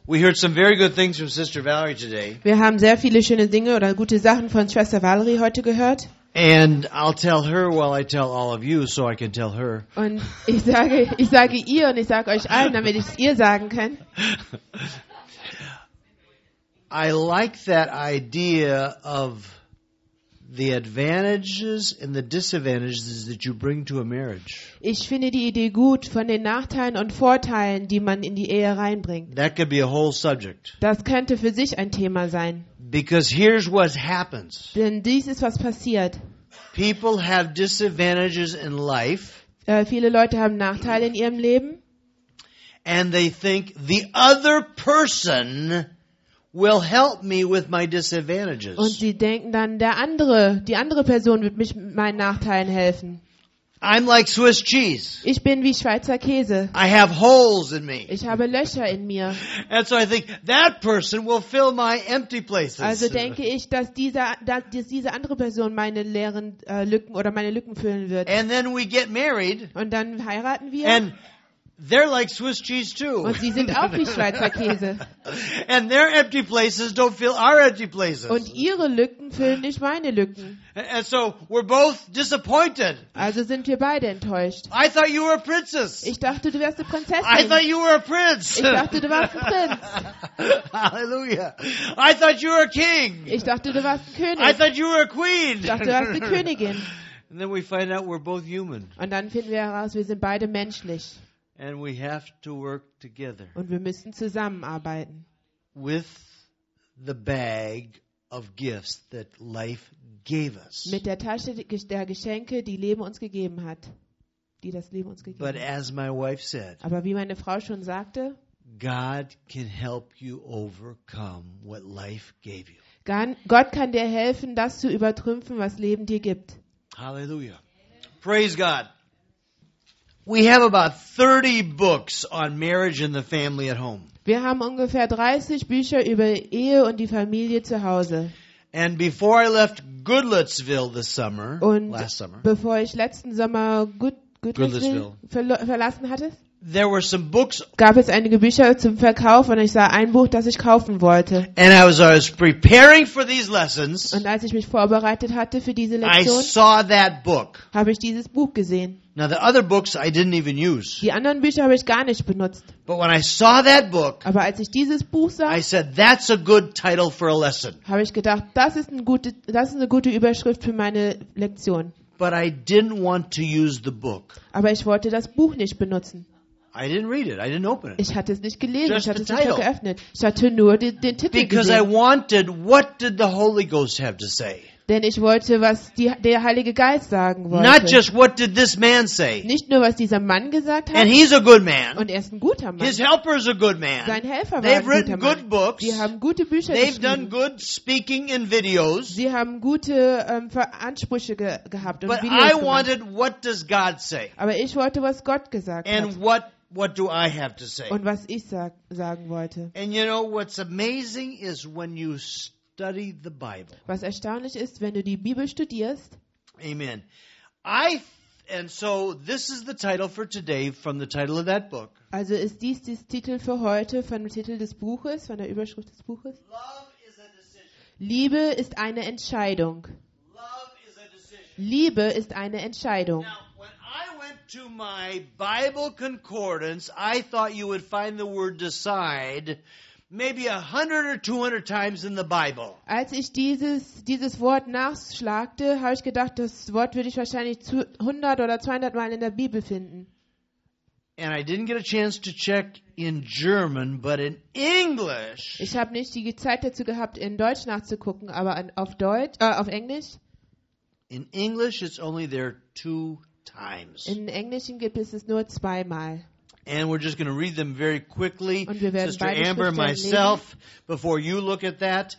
We heard some very good things from Sister Valerie today. Wir haben sehr viele schöne Dinge oder gute Sachen von Schwester Valerie heute gehört. And I'll tell her while I tell all of you so I can tell her. Und ich sage ihr und ich sage euch allen, damit ich es ihr sagen kann. I like that idea of the advantages and the disadvantages that you bring to a marriage. Ich finde die Idee gut von den Nachteilen und Vorteilen, die man in die Ehe reinbringt. That could be a whole subject. Das könnte für sich ein Thema sein. Because here's what happens. Denn dies ist, was passiert. People have disadvantages in life. Viele Leute haben Nachteile in ihrem Leben. And they think the other person will help me with my disadvantages. Und sie denken dann, die andere Person wird mich mit meinen Nachteilen helfen. I'm like Swiss cheese. Ich bin wie Schweizer Käse. I have holes in me. Ich habe Löcher in mir. And so I think that person will fill my empty places. Also denke ich, dass diese andere Person meine leeren Lücken oder meine Lücken füllen wird. And then we get married. Und dann heiraten wir. And they're like Swiss cheese too. Und sie sind auch wie Schweizer Käse. And their empty places don't fill our empty places. Und ihre Lücken füllen nicht meine Lücken. And so we're both disappointed. Also sind wir beide enttäuscht. I thought you were a princess. Ich dachte, du wärst eine Prinzessin. I thought you were a prince. Ich dachte, du warst ein Prinz. Hallelujah. I thought you were a king. Ich dachte, du warst ein I König. thought you were a queen. Ich dachte, du warst eine Königin. And then we find out we're both human. Und dann finden wir heraus, wir sind beide menschlich. And we have to work together Und wir müssen zusammenarbeiten. with the bag of gifts that life gave us. Mit der Tasche der Geschenke, die Leben uns gegeben hat. Die das Leben uns gegeben But hat. as my wife said, Aber wie meine Frau schon sagte, God can help you overcome what life gave you. Gott kann dir helfen, das zu übertrümpfen, was Leben dir gibt. Hallelujah. Praise God. We have about 30 books on marriage and the family at home. Wir haben ungefähr 30 Bücher über Ehe und die Familie zu Hause. And before I left Goodlettsville this summer, Und last summer, bevor ich letzten Sommer Goodlettsville verlassen hatte, there were some books, gab es einige Bücher zum Verkauf und ich sah ein Buch, das ich kaufen wollte. and I was preparing for these lessons, Und als ich mich vorbereitet hatte für diese I Lektion, saw that book. habe ich dieses Buch gesehen. Now the other books I didn't even use. Die anderen Bücher habe ich gar nicht benutzt. But when I saw that book, Aber als ich dieses Buch sah, I said, that's a good title for a lesson. habe ich gedacht, das ist eine gute Überschrift für meine Lektion. But I didn't want to use the book. Aber ich wollte das Buch nicht benutzen. I didn't read it. I didn't open it. Ich hatte es nicht gelesen, Just ich hatte the es nicht title. geöffnet. Ich hatte nur den Titel Because I gesehen. wanted, what did the Holy Ghost have to say? Denn ich wollte, was der Heilige Geist sagen Not wollte. just what did this man say. Nicht nur, was dieser Mann gesagt hat. And he's a good man. Und er ist ein guter Mann. His helper's a good man. Sein Helfer war They've ein guter written good Mann. books. Die haben gute Bücher They've done geschrieben. good speaking in videos. Sie haben gute Ansprüche gehabt und But Videos I gemacht. wanted, what does God say? Aber ich wollte, was Gott gesagt hat. And what do I have to say? Und was ich sagen wollte. And you know what's amazing is when you study the Bible. Was erstaunlich ist, wenn du die Bibel studierst. Amen. And so this is the title for today from the title of that book. Also ist dies Titel für heute von dem Titel des Buches, von der Überschrift des Buches. Love is a decision. Liebe ist eine Entscheidung. Love is a decision. Liebe ist eine Entscheidung. Now, when I went to my Bible concordance, I thought you would find the word decide maybe 100 or 200 times in the Bible. Als ich dieses Wort nachschlagte, habe ich gedacht, das Wort würde ich wahrscheinlich 100 oder 200 Mal in der Bibel finden. And I didn't get a chance to check in German, but in English, Ich habe nicht die Zeit dazu gehabt, in Deutsch nachzugucken, aber auf Englisch. in English it's only there 2 times. In Englischen gibt es nur 2-mal. And we're just going to read them very quickly. Und wir werden Sister beide Amber and Schriftstellen myself, before you look at that.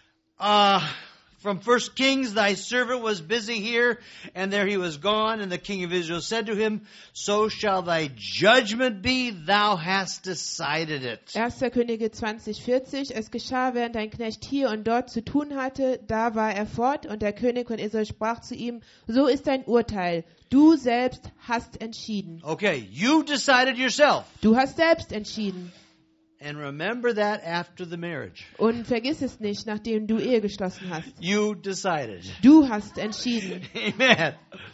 From 1 Kings, thy servant was busy here, and there he was gone. And the king of Israel said to him, so shall thy judgment be, thou hast decided it. 1. Könige 20,40. Es geschah, während dein Knecht hier und dort zu tun hatte, da war er fort, und der König von Israel sprach zu ihm, so ist dein Urteil. Du selbst hast entschieden. Okay, you decided yourself. Du hast selbst entschieden. And remember that after the marriage. Und vergiss es nicht, nachdem du Ehe geschlossen hast. You decided. Du hast entschieden. Amen.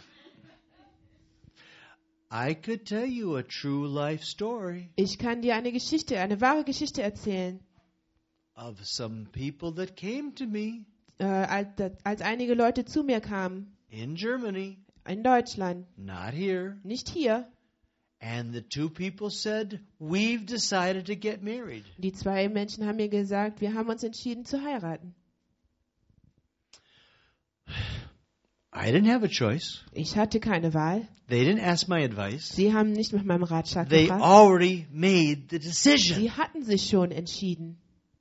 I could tell you a true life story Ich kann dir eine wahre Geschichte erzählen. of some people that came to me Als einige Leute zu mir kamen, in Germany, in Deutschland, not here, nicht hier. and the two people said, "We've decided to get married." Die zwei Menschen haben mir gesagt, wir haben uns entschieden zu heiraten. I didn't have a choice. Ich hatte keine Wahl. They didn't ask my advice. Sie haben nicht nach meinem Ratschlag They gefragt. already made the decision. Sie hatten sich schon entschieden.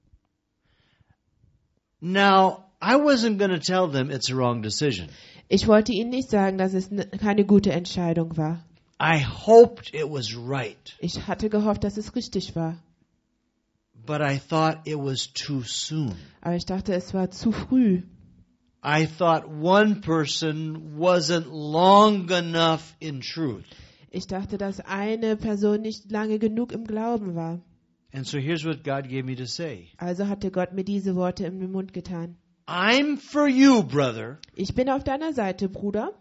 Now, I wasn't going to tell them it's a wrong decision. Ich wollte ihnen nicht sagen, dass es keine gute Entscheidung war. I hoped it was right, Ich hatte gehofft, dass es richtig war. but I thought it was too soon. Aber ich dachte, es war zu früh. I thought one person wasn't long enough in truth. Ich dachte, dass eine Person nicht lange genug im Glauben war. And so here's what God gave me to say. Also hatte Gott mir diese Worte in den Mund getan. I'm for you, brother. Ich bin auf deiner Seite, Bruder.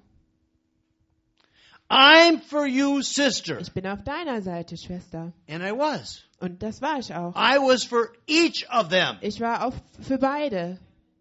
I'm for you, sister. Ich bin auf deiner Seite, Schwester. And I was. Und das war ich auch. I was for each of them. Ich war auch für beide.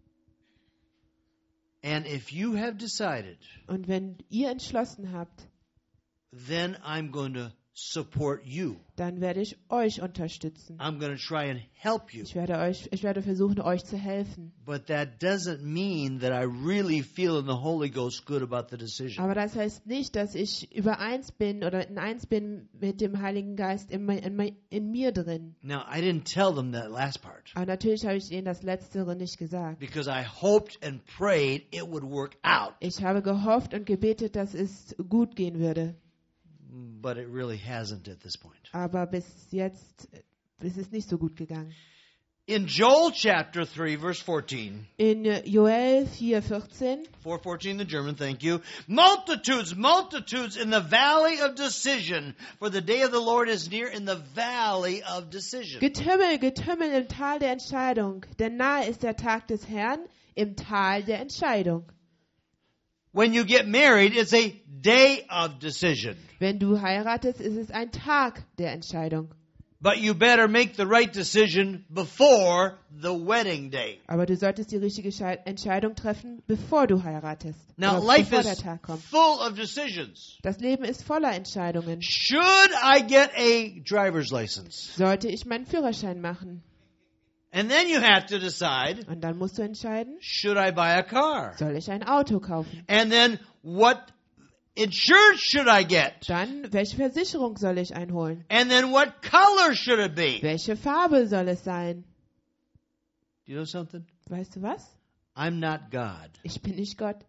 And if you have decided, Und wenn ihr entschlossen habt, then I'm going to support you. dann werde ich euch unterstützen. I'm going to try and help you. Ich werde versuchen, euch zu helfen. But that doesn't mean that I really feel in the Holy Ghost good about the decision. Aber das heißt nicht, dass ich übereins bin oder in eins bin mit dem Heiligen Geist in mir drin. Now, I didn't tell them that last part Aber natürlich habe ich ihnen das Letztere nicht gesagt. because I hoped and prayed it would work out, Ich habe gehofft und gebetet, dass es gut gehen würde. but it really hasn't at this point. Aber bis jetzt ist es nicht so gut gegangen. In Joel chapter 3, verse 14, In Joel 4,14 4:14 the German, thank you. Multitudes, multitudes in the valley of decision, for the day of the Lord is near in the valley of decision. Getümmel, Getümmel im Tal der Entscheidung, denn nahe ist der Tag des Herrn im Tal der Entscheidung. When you get married, it's a day of decision. Wenn du heiratest, ist es ein Tag der Entscheidung. But you better make the right decision before the wedding day. Aber du solltest die richtige Entscheidung treffen, bevor du heiratest. Now, Oder life bevor der is Tag kommt. full of decisions. Das Leben ist voller Entscheidungen. Should I get a driver's license? Sollte ich meinen Führerschein machen? And then you have to decide, Und dann musst du entscheiden, should I buy a car? soll ich ein Auto kaufen? And then what insurance should I get? Dann, welche Versicherung soll ich einholen? And then what color should it be? Welche Farbe soll es sein? You know something? Weißt du was? I'm not God. Ich bin nicht Gott.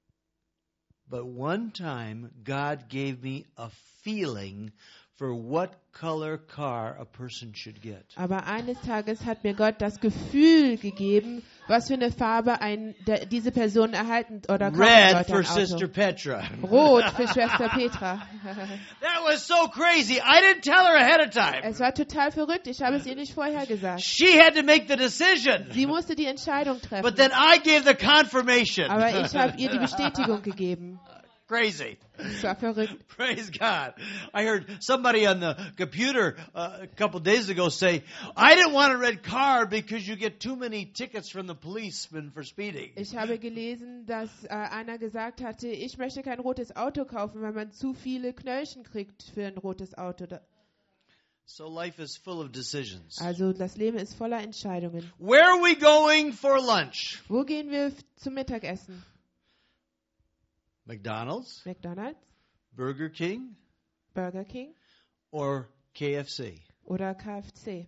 But one time, God gave me a feeling for what color car a person should get. Aber eines Tages hat mir Gott das Gefühl gegeben, was für eine Farbe diese Person erhalten oder kaufen Red sollte, for ein Auto. Sister Petra. Rot für Schwester Petra. That was so crazy. I didn't tell her ahead of time. Es war total verrückt. Ich habe es ihr nicht vorher gesagt. She had to make the decision. Sie musste die Entscheidung treffen. But then I gave the confirmation. Aber ich habe ihr die Bestätigung gegeben. Crazy. Es war verrückt. Praise God. I heard somebody on the computer a couple days ago say, I didn't want a red car because you get too many tickets from the policeman for speeding. Ich habe gelesen, dass einer gesagt hatte, ich möchte kein rotes Auto kaufen, weil man zu viele Knöllchen kriegt für ein rotes Auto. So life is full of decisions. Also das Leben ist voller Entscheidungen. Where are we going for lunch? Wo gehen wir zum Mittagessen? McDonald's, McDonald's, Burger King, Burger King or KFC? oder KFC?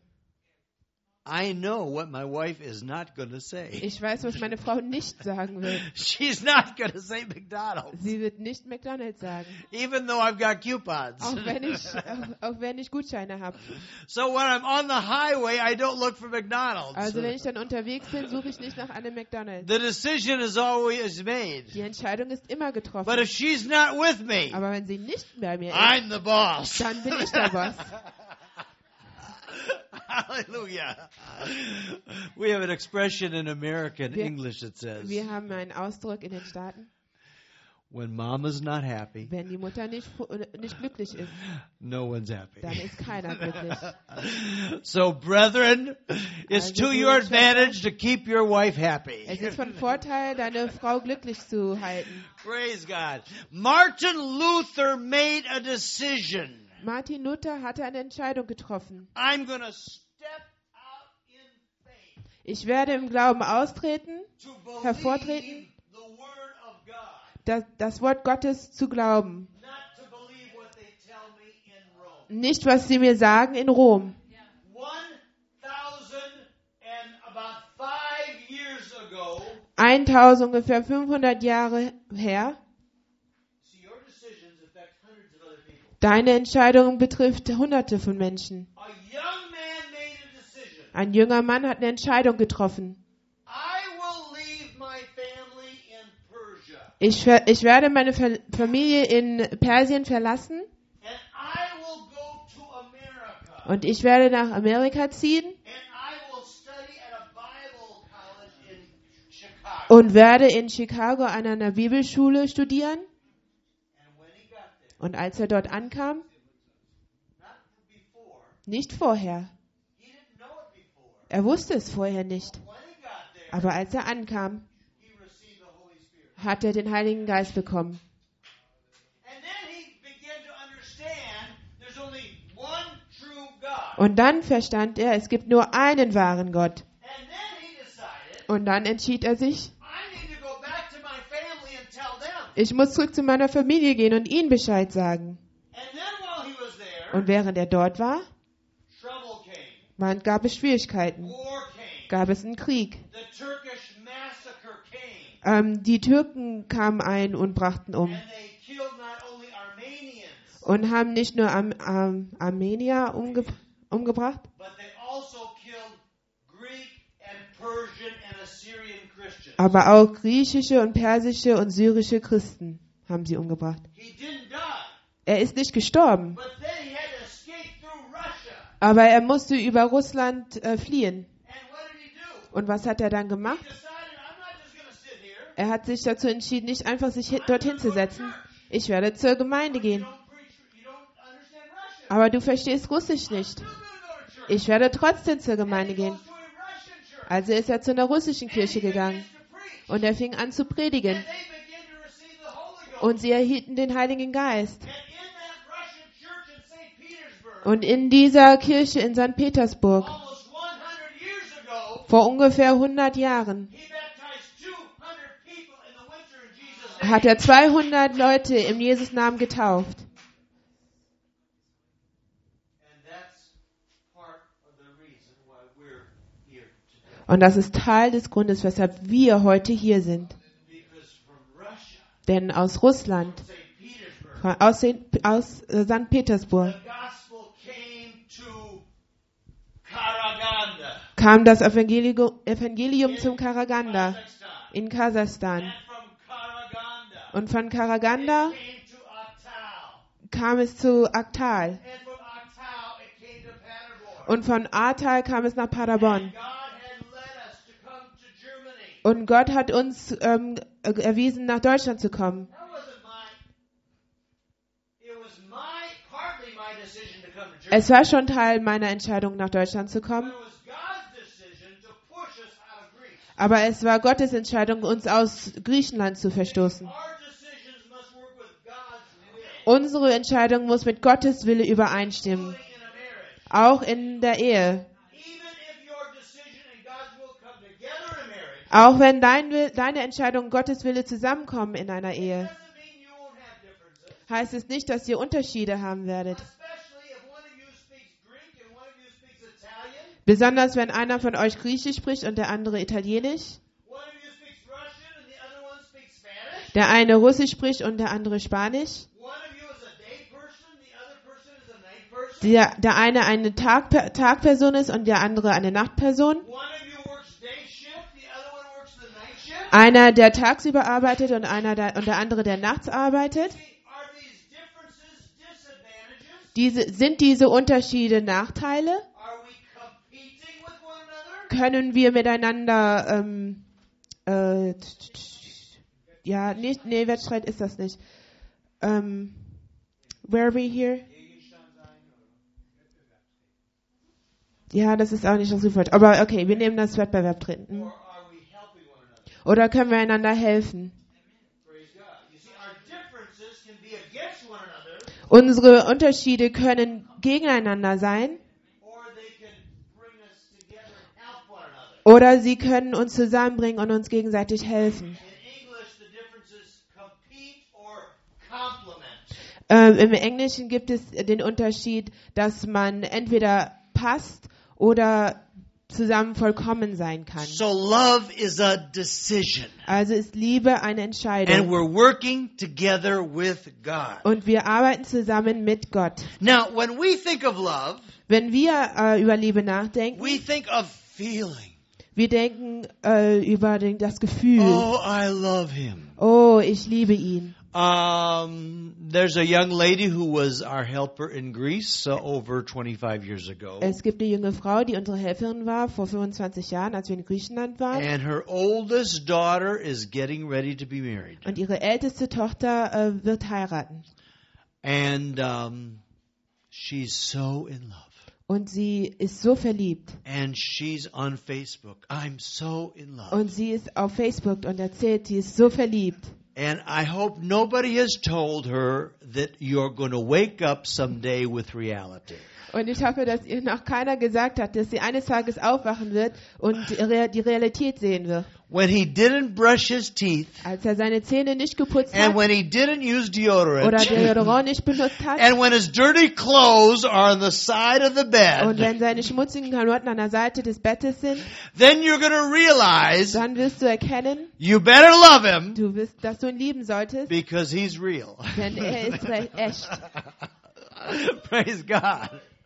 I know what my wife is not going to say. Ich weiß, was meine Frau nicht sagen wird. She's not going to say McDonald's, Sie wird nicht McDonald's sagen, even though I've got coupons. auch wenn ich Gutscheine habe. So when I'm on the highway, I don't look for McDonald's. Also wenn ich dann unterwegs bin, suche ich nicht nach einem McDonald's. The decision is always made. Die Entscheidung ist immer getroffen. But if she's not with me, Aber wenn sie nicht bei mir ist, I'm the boss. dann bin ich der Boss. Hallelujah. We have an expression in American English that says, Wir haben einen Ausdruck in den Staaten, when mama's not happy, wenn die Mutter nicht glücklich ist, no one's happy. dann ist keiner glücklich. So, brethren, it's Also, to Brüder your und Schwestern, advantage to keep your wife happy. Es ist von Vorteil, deine Frau glücklich zu halten. Praise God. Martin Luther made a decision. Martin Luther hatte eine Entscheidung getroffen. I'm going to step out in faith Ich werde im Glauben austreten, to believe hervortreten, the word of God, das Wort Gottes zu glauben. not to believe what they tell me in Rome. Nicht, was sie mir sagen in Rom. 5 years ago, 1000, ungefähr 500 Jahre her. see, your decisions affect hundreds of other people. Deine Entscheidung betrifft Hunderte von Menschen. A young man made a decision. Ein junger Mann hat eine Entscheidung getroffen. I will leave my family in Persia, Ich werde meine Familie in Persien verlassen and I will go to America, und ich werde nach Amerika ziehen and I will study at a Bible college in Chicago. und werde in Chicago an einer Bibelschule studieren. And when he got there, Und als er dort ankam, not before, nicht vorher. he didn't know it before. Er wusste es vorher nicht. When he got there, Aber als er ankam, he received the Holy Spirit. hat er den Heiligen Geist bekommen. And then he began to understand there's only one true God. Und dann verstand er, es gibt nur einen wahren Gott. And then he decided, Und dann entschied er sich, I need to go back to my family and tell them. ich muss zurück zu meiner Familie gehen und ihnen Bescheid sagen. And then while he was there, Und während er dort war, trouble came, gab es Schwierigkeiten, war came, gab es einen Krieg. the Turkish massacre came, Die Türken kamen ein und brachten um. and they killed not only Armenians, Und haben nicht nur Armenier umgebracht, but they also killed Greek and Persian and Assyrian Christians. aber auch griechische und persische und syrische Christen haben sie umgebracht. He didn't die, Er ist nicht gestorben, but then he had to escape through Russia. aber er musste über Russland fliehen. And what did he do? Und was hat er dann He gemacht? decided, I'm not just going to sit here. Er hat sich dazu entschieden, nicht einfach sich dorthin zu setzen. Ich werde zur Gemeinde You gehen. don't understand Russian. Aber du verstehst Russisch nicht. Still gonna go to church. Ich werde trotzdem zur Gemeinde He gehen. goes to a Russian church. Also ist er zu einer russischen Kirche And he gegangen. begins to preach. Und er fing an zu predigen. And they begin to receive the Holy Ghost. Und sie erhielten den Heiligen Geist. And in that Russian church in St. Petersburg, Und in dieser Kirche in St. Petersburg, almost 100 years ago, vor ungefähr 100 Jahren, he baptized 200 people in the winter in Jesus' name. hat er 200 Leute im Jesus-Namen getauft. And that's part of the reason why we're here today. Und das ist Teil des Grundes, weshalb wir heute hier sind. Because from Russia, Denn aus Russland, St. Petersburg, aus St. Petersburg, the gospel came to Karaganda, kam das Evangelium zum Karaganda Kazakhstan. in Kasachstan. And from Karaganda, Und von Karaganda it came to Atal. kam es zu Akhtal. And from Atal, it came to Paderborn. Und von Ahrtal kam es nach Paderborn. God had led us to come to Germany. Und Gott hat uns erwiesen, nach Deutschland zu kommen. That wasn't it was partly my decision to come to Germany. Es war schon Teil meiner Entscheidung, nach Deutschland zu But kommen. it was God's decision to push us out of Greece. Aber es war Gottes Entscheidung, uns aus Griechenland zu verstoßen. Our decisions must work with God's will, Unsere Entscheidung muss mit Gottes Wille übereinstimmen. including in a marriage. Auch in der Ehe. Even if your decision and God's will come together in a marriage, Auch wenn deine Entscheidung und Gottes Wille zusammenkommen in einer Ehe, doesn't mean you won't have differences. heißt es nicht, dass ihr Unterschiede haben werdet. Especially if one of you speaks Greek and one of you speaks Italian, Besonders wenn einer von euch Griechisch spricht und der andere Italienisch. one of you speaks Russian and the other one speaks Spanish. Der eine Russisch spricht und der andere Spanisch. One of you is a day person, the other person is a night person. Der eine Tagperson ist und der andere eine Nachtperson. One of you works day shift, the other one works the night shift. Einer, der tagsüber arbeitet und der andere, der nachts arbeitet. Are these differences disadvantages? Sind diese Unterschiede Nachteile? Are we können wir miteinander, Wettstreit ist das nicht. Where are we here? Ja, das ist auch nicht das Wort. Aber okay, wir nehmen das Wettbewerb drin. Oder können wir einander helfen? Unsere Unterschiede können gegeneinander sein. Oder sie können uns zusammenbringen und uns gegenseitig helfen. Im Englischen gibt es den Unterschied, dass man entweder passt oder zusammen vollkommen sein kann. So love is a decision. Also ist Liebe eine And Entscheidung. we're working together with God. Und wir arbeiten zusammen mit Gott. Now, when we think of love, Wenn wir über Liebe nachdenken, we think of feeling. wir denken über das Gefühl. Oh, I love him. Oh, ich liebe ihn. There's a young lady who was our helper in Greece over 25 years ago. Es gibt eine junge Frau, die unsere Helferin war vor 25 Jahren, als wir in Griechenland waren. And her oldest daughter is getting ready to be married. Und ihre älteste Tochter wird heiraten. And she's so in love. Und sie ist so verliebt. And she's on Facebook. I'm so in love. Und sie ist auf Facebook und erzählt, sie ist so verliebt. And I hope nobody has told her that you're going to wake up someday with reality. Und ich hoffe, dass ihr noch keiner gesagt hat, dass sie eines Tages aufwachen wird und die Realität sehen wird. When he didn't brush his teeth, Als er seine Zähne nicht geputzt and hat when he didn't use deodorant, oder Deodorant nicht benutzt hat and when his dirty clothes are on the side of the und bed, wenn seine schmutzigen Klamotten an der Seite des Bettes sind, then you're going to realize dann wirst du erkennen, you better love him dass du ihn lieben solltest, because he's real. denn er ist echt. Praise God.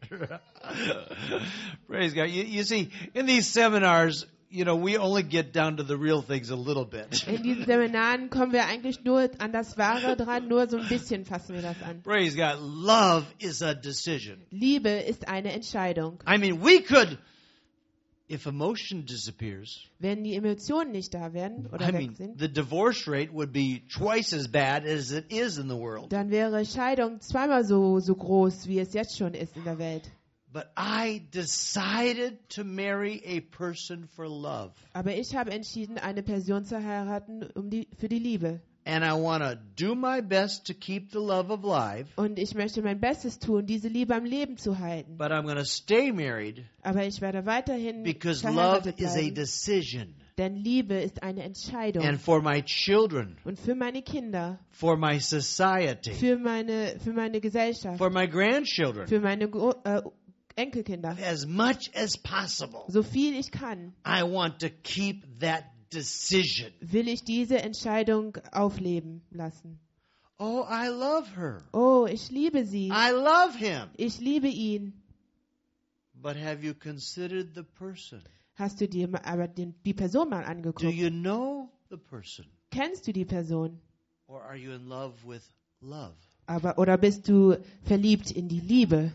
Praise God. You see, in these seminars, we only get down to the real things a little bit. In diesen Seminaren kommen wir eigentlich nur an das Wahre dran, nur so ein bisschen fassen wir das an. Praise God. Love is a decision. Liebe ist eine Entscheidung. I mean, we could, if emotion disappears, Wenn die Emotionen nicht da wären oder weg sind, the divorce rate would be twice as bad as it is in the world. dann wäre Scheidung zweimal so groß, wie es jetzt schon ist in der Welt. But I decided to marry a person for love. Aber ich habe entschieden, eine Person zu heiraten für die Liebe. And I want to do my best to keep the love alive. Und ich möchte mein Bestes tun, diese Liebe am Leben zu halten. But I'm going to stay married Aber ich werde weiterhin because love verheiratet is a bleiben. decision. Denn Liebe ist eine Entscheidung. And for my children, Und für meine Kinder, for my society, für meine Gesellschaft, for my grandchildren, für meine Enkelkinder, as much as possible, so viel ich kann, I want to keep that decision. will ich diese Entscheidung aufleben lassen. Oh, I love her. Oh, ich liebe sie. I love him. Ich liebe ihn. But have you considered the person? Hast du dir aber die Person mal Do angeguckt? you know the person? Kennst du die Person? Or are you in love with love? Oder bist du verliebt in die Liebe?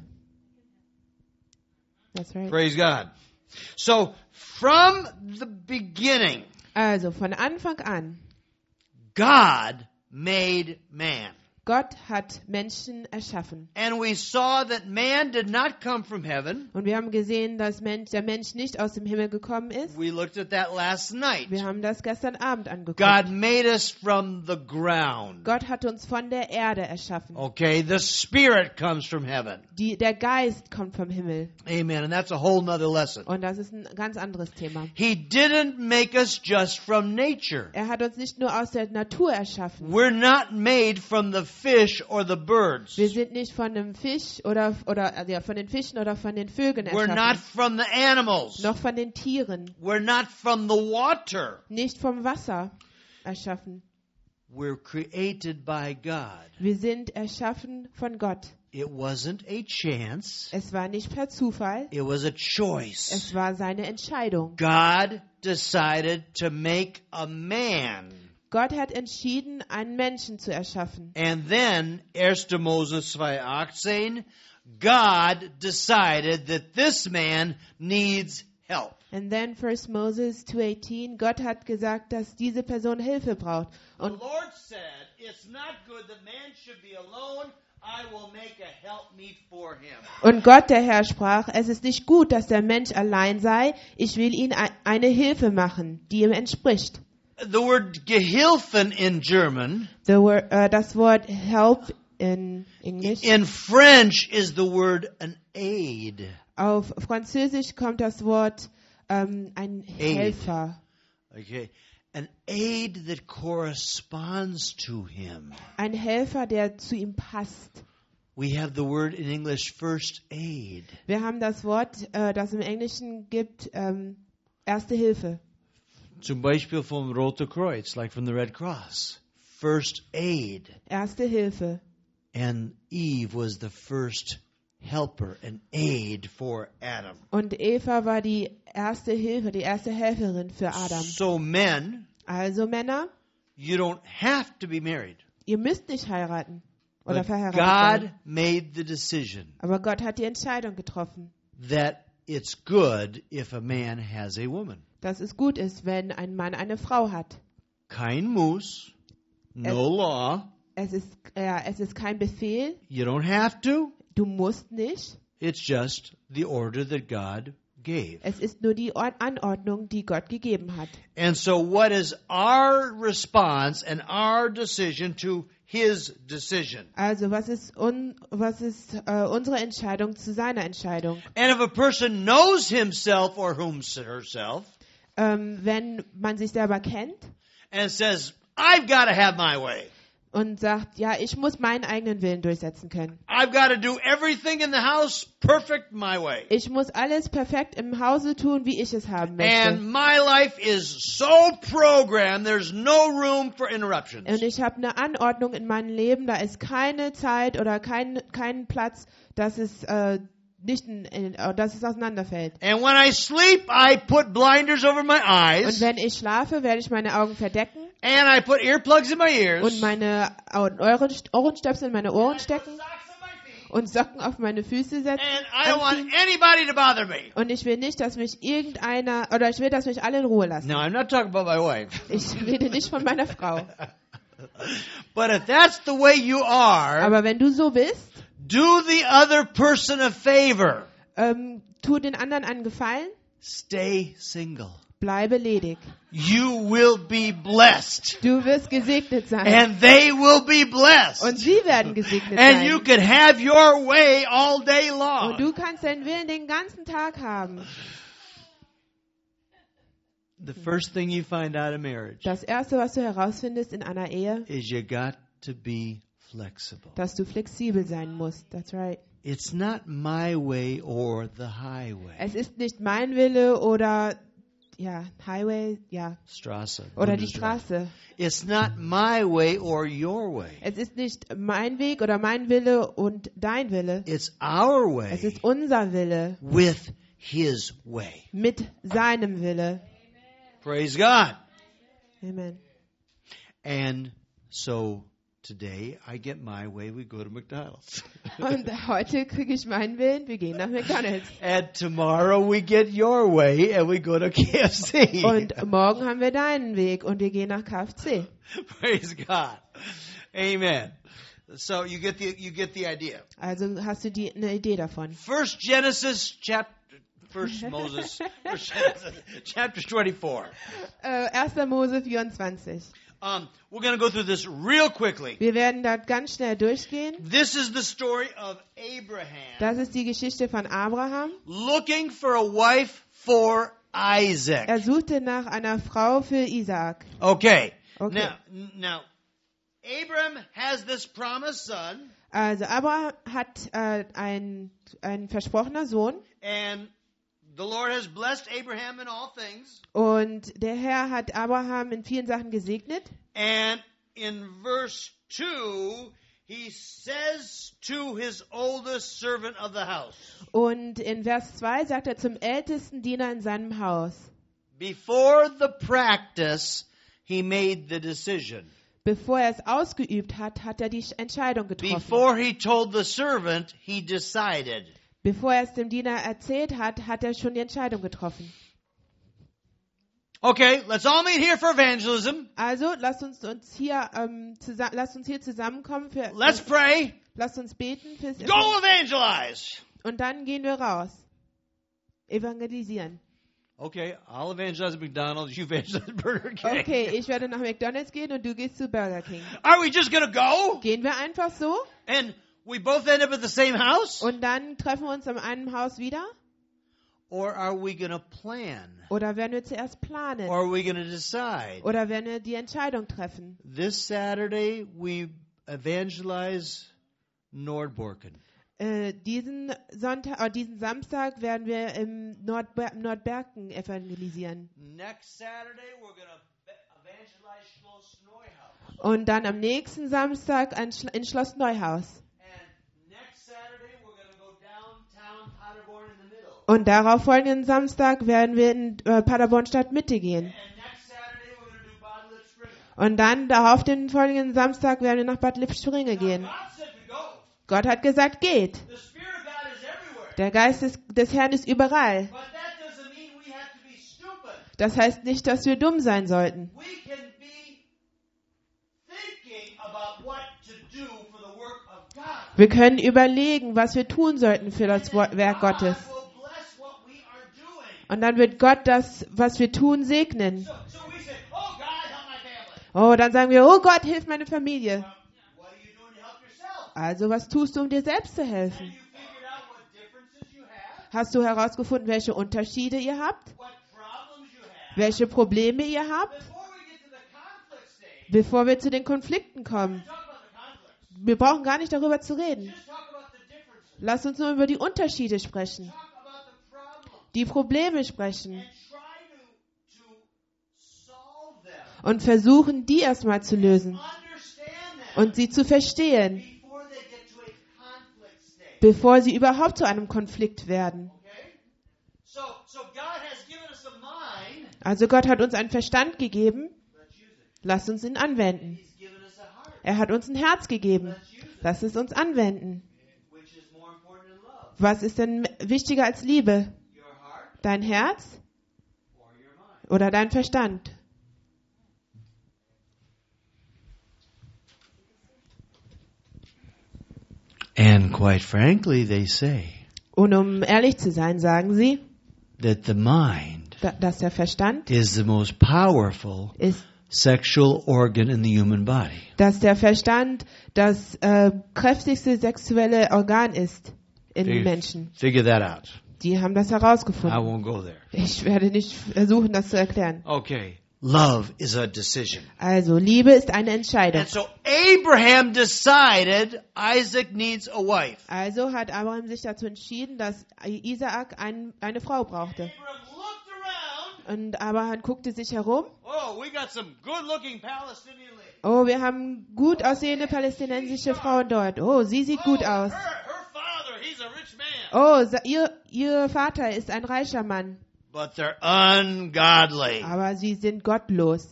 That's right. Praise God. So, from the beginning, Also, von Anfang an, God made man. Gott hat Menschen erschaffen. And we saw that man did not come from heaven. Und wir haben gesehen, dass der Mensch nicht aus dem Himmel gekommen ist. We looked at that last night. Wir haben das gestern Abend angeguckt. God made us from the ground. Gott hat uns von der Erde erschaffen. Okay, the Spirit comes from heaven. Der Geist kommt vom Himmel. Amen. And that's a whole nother lesson. Und das ist ein ganz anderes Thema. He didn't make us just from nature. Er hat uns nicht nur aus der Natur erschaffen. We're not made from the fish or the birds. Wir sind nicht von einem Fisch oder von den Fischen oder von den Vögeln We're not erschaffen. from the animals. Noch von den Tieren. We're not from the water. Nicht vom Wasser erschaffen. We're created by God. Wir sind erschaffen von Gott. It wasn't a chance. Es war nicht per Zufall. It was a choice. Es war seine Entscheidung. God decided to make a man. Gott hat entschieden, einen Menschen zu erschaffen. And then, 1. Moses 2:18, God decided that this man needs help. And then 1 Moses 2:18, Gott hat gesagt, dass diese Person Hilfe braucht. The Und Lord said, "It's not good that man should be alone. I will make a helpmeet for him." Und Gott, der Herr, sprach, es ist nicht gut, dass der Mensch allein sei. Ich will ihm eine Hilfe machen, die ihm entspricht. The word Gehilfen in German, Das Wort help in Englisch. in French is the word an aid. Auf Französisch kommt das Wort ein Helfer. Okay. An aid that corresponds to him. Ein Helfer, der zu ihm passt. We have the word in English first aid. Wir haben das Wort, das im Englischen gibt, Erste Hilfe. Zum Beispiel vom Rote Kreuz, like from the Red Cross. First aid. Erste Hilfe. And Eve was the first helper and aid for Adam. Und Eva war die erste Hilfe, die erste Helferin für Adam. So men, Also Männer, you don't have to be married. ihr müsst nicht heiraten oder But verheiratet God sein. made the decision Aber Gott hat die Entscheidung getroffen, that it's good if a man has a woman. dass es gut ist, wenn ein Mann eine Frau hat. Kein Muss, no law. Es ist kein Befehl, You don't have to. du musst nicht. It's just the order that God gave. Es ist nur die Anordnung, die Gott gegeben hat. And so what is our response and our decision to his decision? Also was ist unsere Entscheidung zu seiner Entscheidung? And if a person knows himself or herself Wenn man sich selber kennt and says, I've got to have my way. und sagt, ja, ich muss meinen eigenen Willen durchsetzen können. I've got to do everything in the house perfect my way. Ich muss alles perfekt im Hause tun, wie ich es haben möchte. And my life is so programmed, there's no room for interruptions. Und ich habe eine Anordnung in meinem Leben, da ist keine Zeit oder kein Platz, dass es dass es auseinanderfällt. And when I sleep, I put blinders over my Und eyes. wenn ich schlafe, werde ich meine Augen verdecken And I put earplugs in my ears. und meine Ohrenstöpsel in meine Ohren stecken und Socken auf meine Füße setzen. And I don't want anybody to bother me. Und ich will nicht, dass mich ich will, dass mich alle in Ruhe lassen. No, I'm not talking about my wife. Ich rede nicht von meiner Frau. But if that's the way you are, Aber wenn du so bist, do the other person a favor. tu den anderen einen Gefallen, Stay single. bleibe ledig. You will be blessed. Du wirst gesegnet sein. And they will be blessed. Und sie werden gesegnet And you sein. can have your way all day Und long. du kannst deinen Willen den ganzen Tag haben. The first thing you find out in marriage Das Erste, was du herausfindest in einer Ehe, is you got to be flexible. dass du flexibel sein musst. That's right. It's not my way or the highway. Es ist nicht mein Wille oder Highway, Straße. oder die Bundesstraße. Straße. It's not my way or your way. Es ist nicht mein Weg oder mein Wille und dein Wille. It's our Es way ist unser Wille with his way. mit seinem Wille. Praise God. Amen. And so today I get my way, we go to McDonald's. Und heute kriege ich meinen Willen, wir gehen nach McDonald's. And tomorrow we get your way and we go to KFC. Und morgen haben wir deinen Weg und wir gehen nach KFC. Praise God. Amen. So you get the idea. Also hast du eine Idee davon. First Moses, chapter 24. 1. Mose 24. We're going to go through this real quickly. Wir werden da ganz schnell durchgehen. This is the story of Abraham Das ist die Geschichte von Abraham. looking for a wife for Isaac. Er suchte nach einer Frau für Isaak. Okay. Okay. Now, Abraham has this promised son, Also Abraham hat ein versprochener Sohn and the Lord has blessed Abraham in all things. und der Herr hat Abraham in vielen Sachen gesegnet. And in verse 2, he says to his oldest servant of the house, Und in Vers 2 sagt er zum ältesten Diener in seinem Haus, before the practice, he made the decision. bevor er es ausgeübt hat, hat er die Entscheidung getroffen. Before he told the servant, he decided. Bevor er es dem Diener erzählt hat, hat er schon die Entscheidung getroffen. Okay, let's all meet here for evangelism. Also, lasst uns hier zusammenkommen Let's pray. lasst uns beten fürs Go evangelize. und dann gehen wir raus. Evangelisieren. Okay, I'll evangelize at McDonald's, you evangelize Burger King. Okay, ich werde nach McDonald's gehen und du gehst zu Burger King. Are we just gonna go? Gehen wir einfach so And we both end up at the same house? und dann treffen wir uns in einem Haus wieder? Or are we gonna plan? Oder werden wir zuerst planen? Or are we gonna decide? Oder werden wir die Entscheidung treffen? This Saturday we evangelize Nordborken. Diesen Samstag werden wir im Nordbergen evangelisieren. Next Saturday we're gonna evangelize Schloss Neuhaus. Und dann am nächsten Samstag in Schloss Neuhaus. Und darauf folgenden Samstag werden wir in Paderborn Stadtmitte gehen. Und dann darauf den folgenden Samstag werden wir nach Bad Lippspringe gehen. Gott hat gesagt, geht. Der Geist des Herrn ist überall. Das heißt nicht, dass wir dumm sein sollten. Wir können überlegen, was wir tun sollten für das Werk Gottes. Und dann wird Gott das, was wir tun, segnen. Oh, dann sagen wir, oh Gott, hilf meine Familie. Also, was tust du, um dir selbst zu helfen? Hast du herausgefunden, welche Unterschiede ihr habt? Welche Probleme ihr habt? Bevor wir zu den Konflikten kommen. Wir brauchen gar nicht darüber zu reden. Lass uns nur über die Unterschiede sprechen. Die Probleme sprechen. Und versuchen, die erstmal zu lösen. Und sie zu verstehen. Bevor sie überhaupt zu einem Konflikt werden. Also Gott hat uns einen Verstand gegeben. Lasst uns ihn anwenden. Er hat uns ein Herz gegeben. Lasst es uns anwenden. Was ist denn wichtiger als Liebe? Dein Herz oder dein Verstand? And quite frankly, they say Und um ehrlich zu sein, sagen sie, that the mind dass der Verstand is the most powerful ist, sexual organ in the human body. dass der Verstand das kräftigste sexuelle Organ ist in den Menschen. Figure that out. Die haben das I herausgefunden. won't go there. Ich werde nicht versuchen, das zu erklären. Okay. Love is a decision. Also, Liebe ist eine Entscheidung. And so Abraham decided Isaac needs a wife. Also hat Abraham sich dazu entschieden, dass Isaak eine Frau brauchte. Abraham looked around. Und Abraham guckte sich herum. Oh, we got some good-looking Palestinian ladies. Oh, wir haben gut aussehende palästinensische Frauen dort. Oh, sie sieht gut aus. Her father, he's a rich man. Oh, ihr Vater ist ein reicher Mann. But they're ungodly. Aber sie sind gottlos.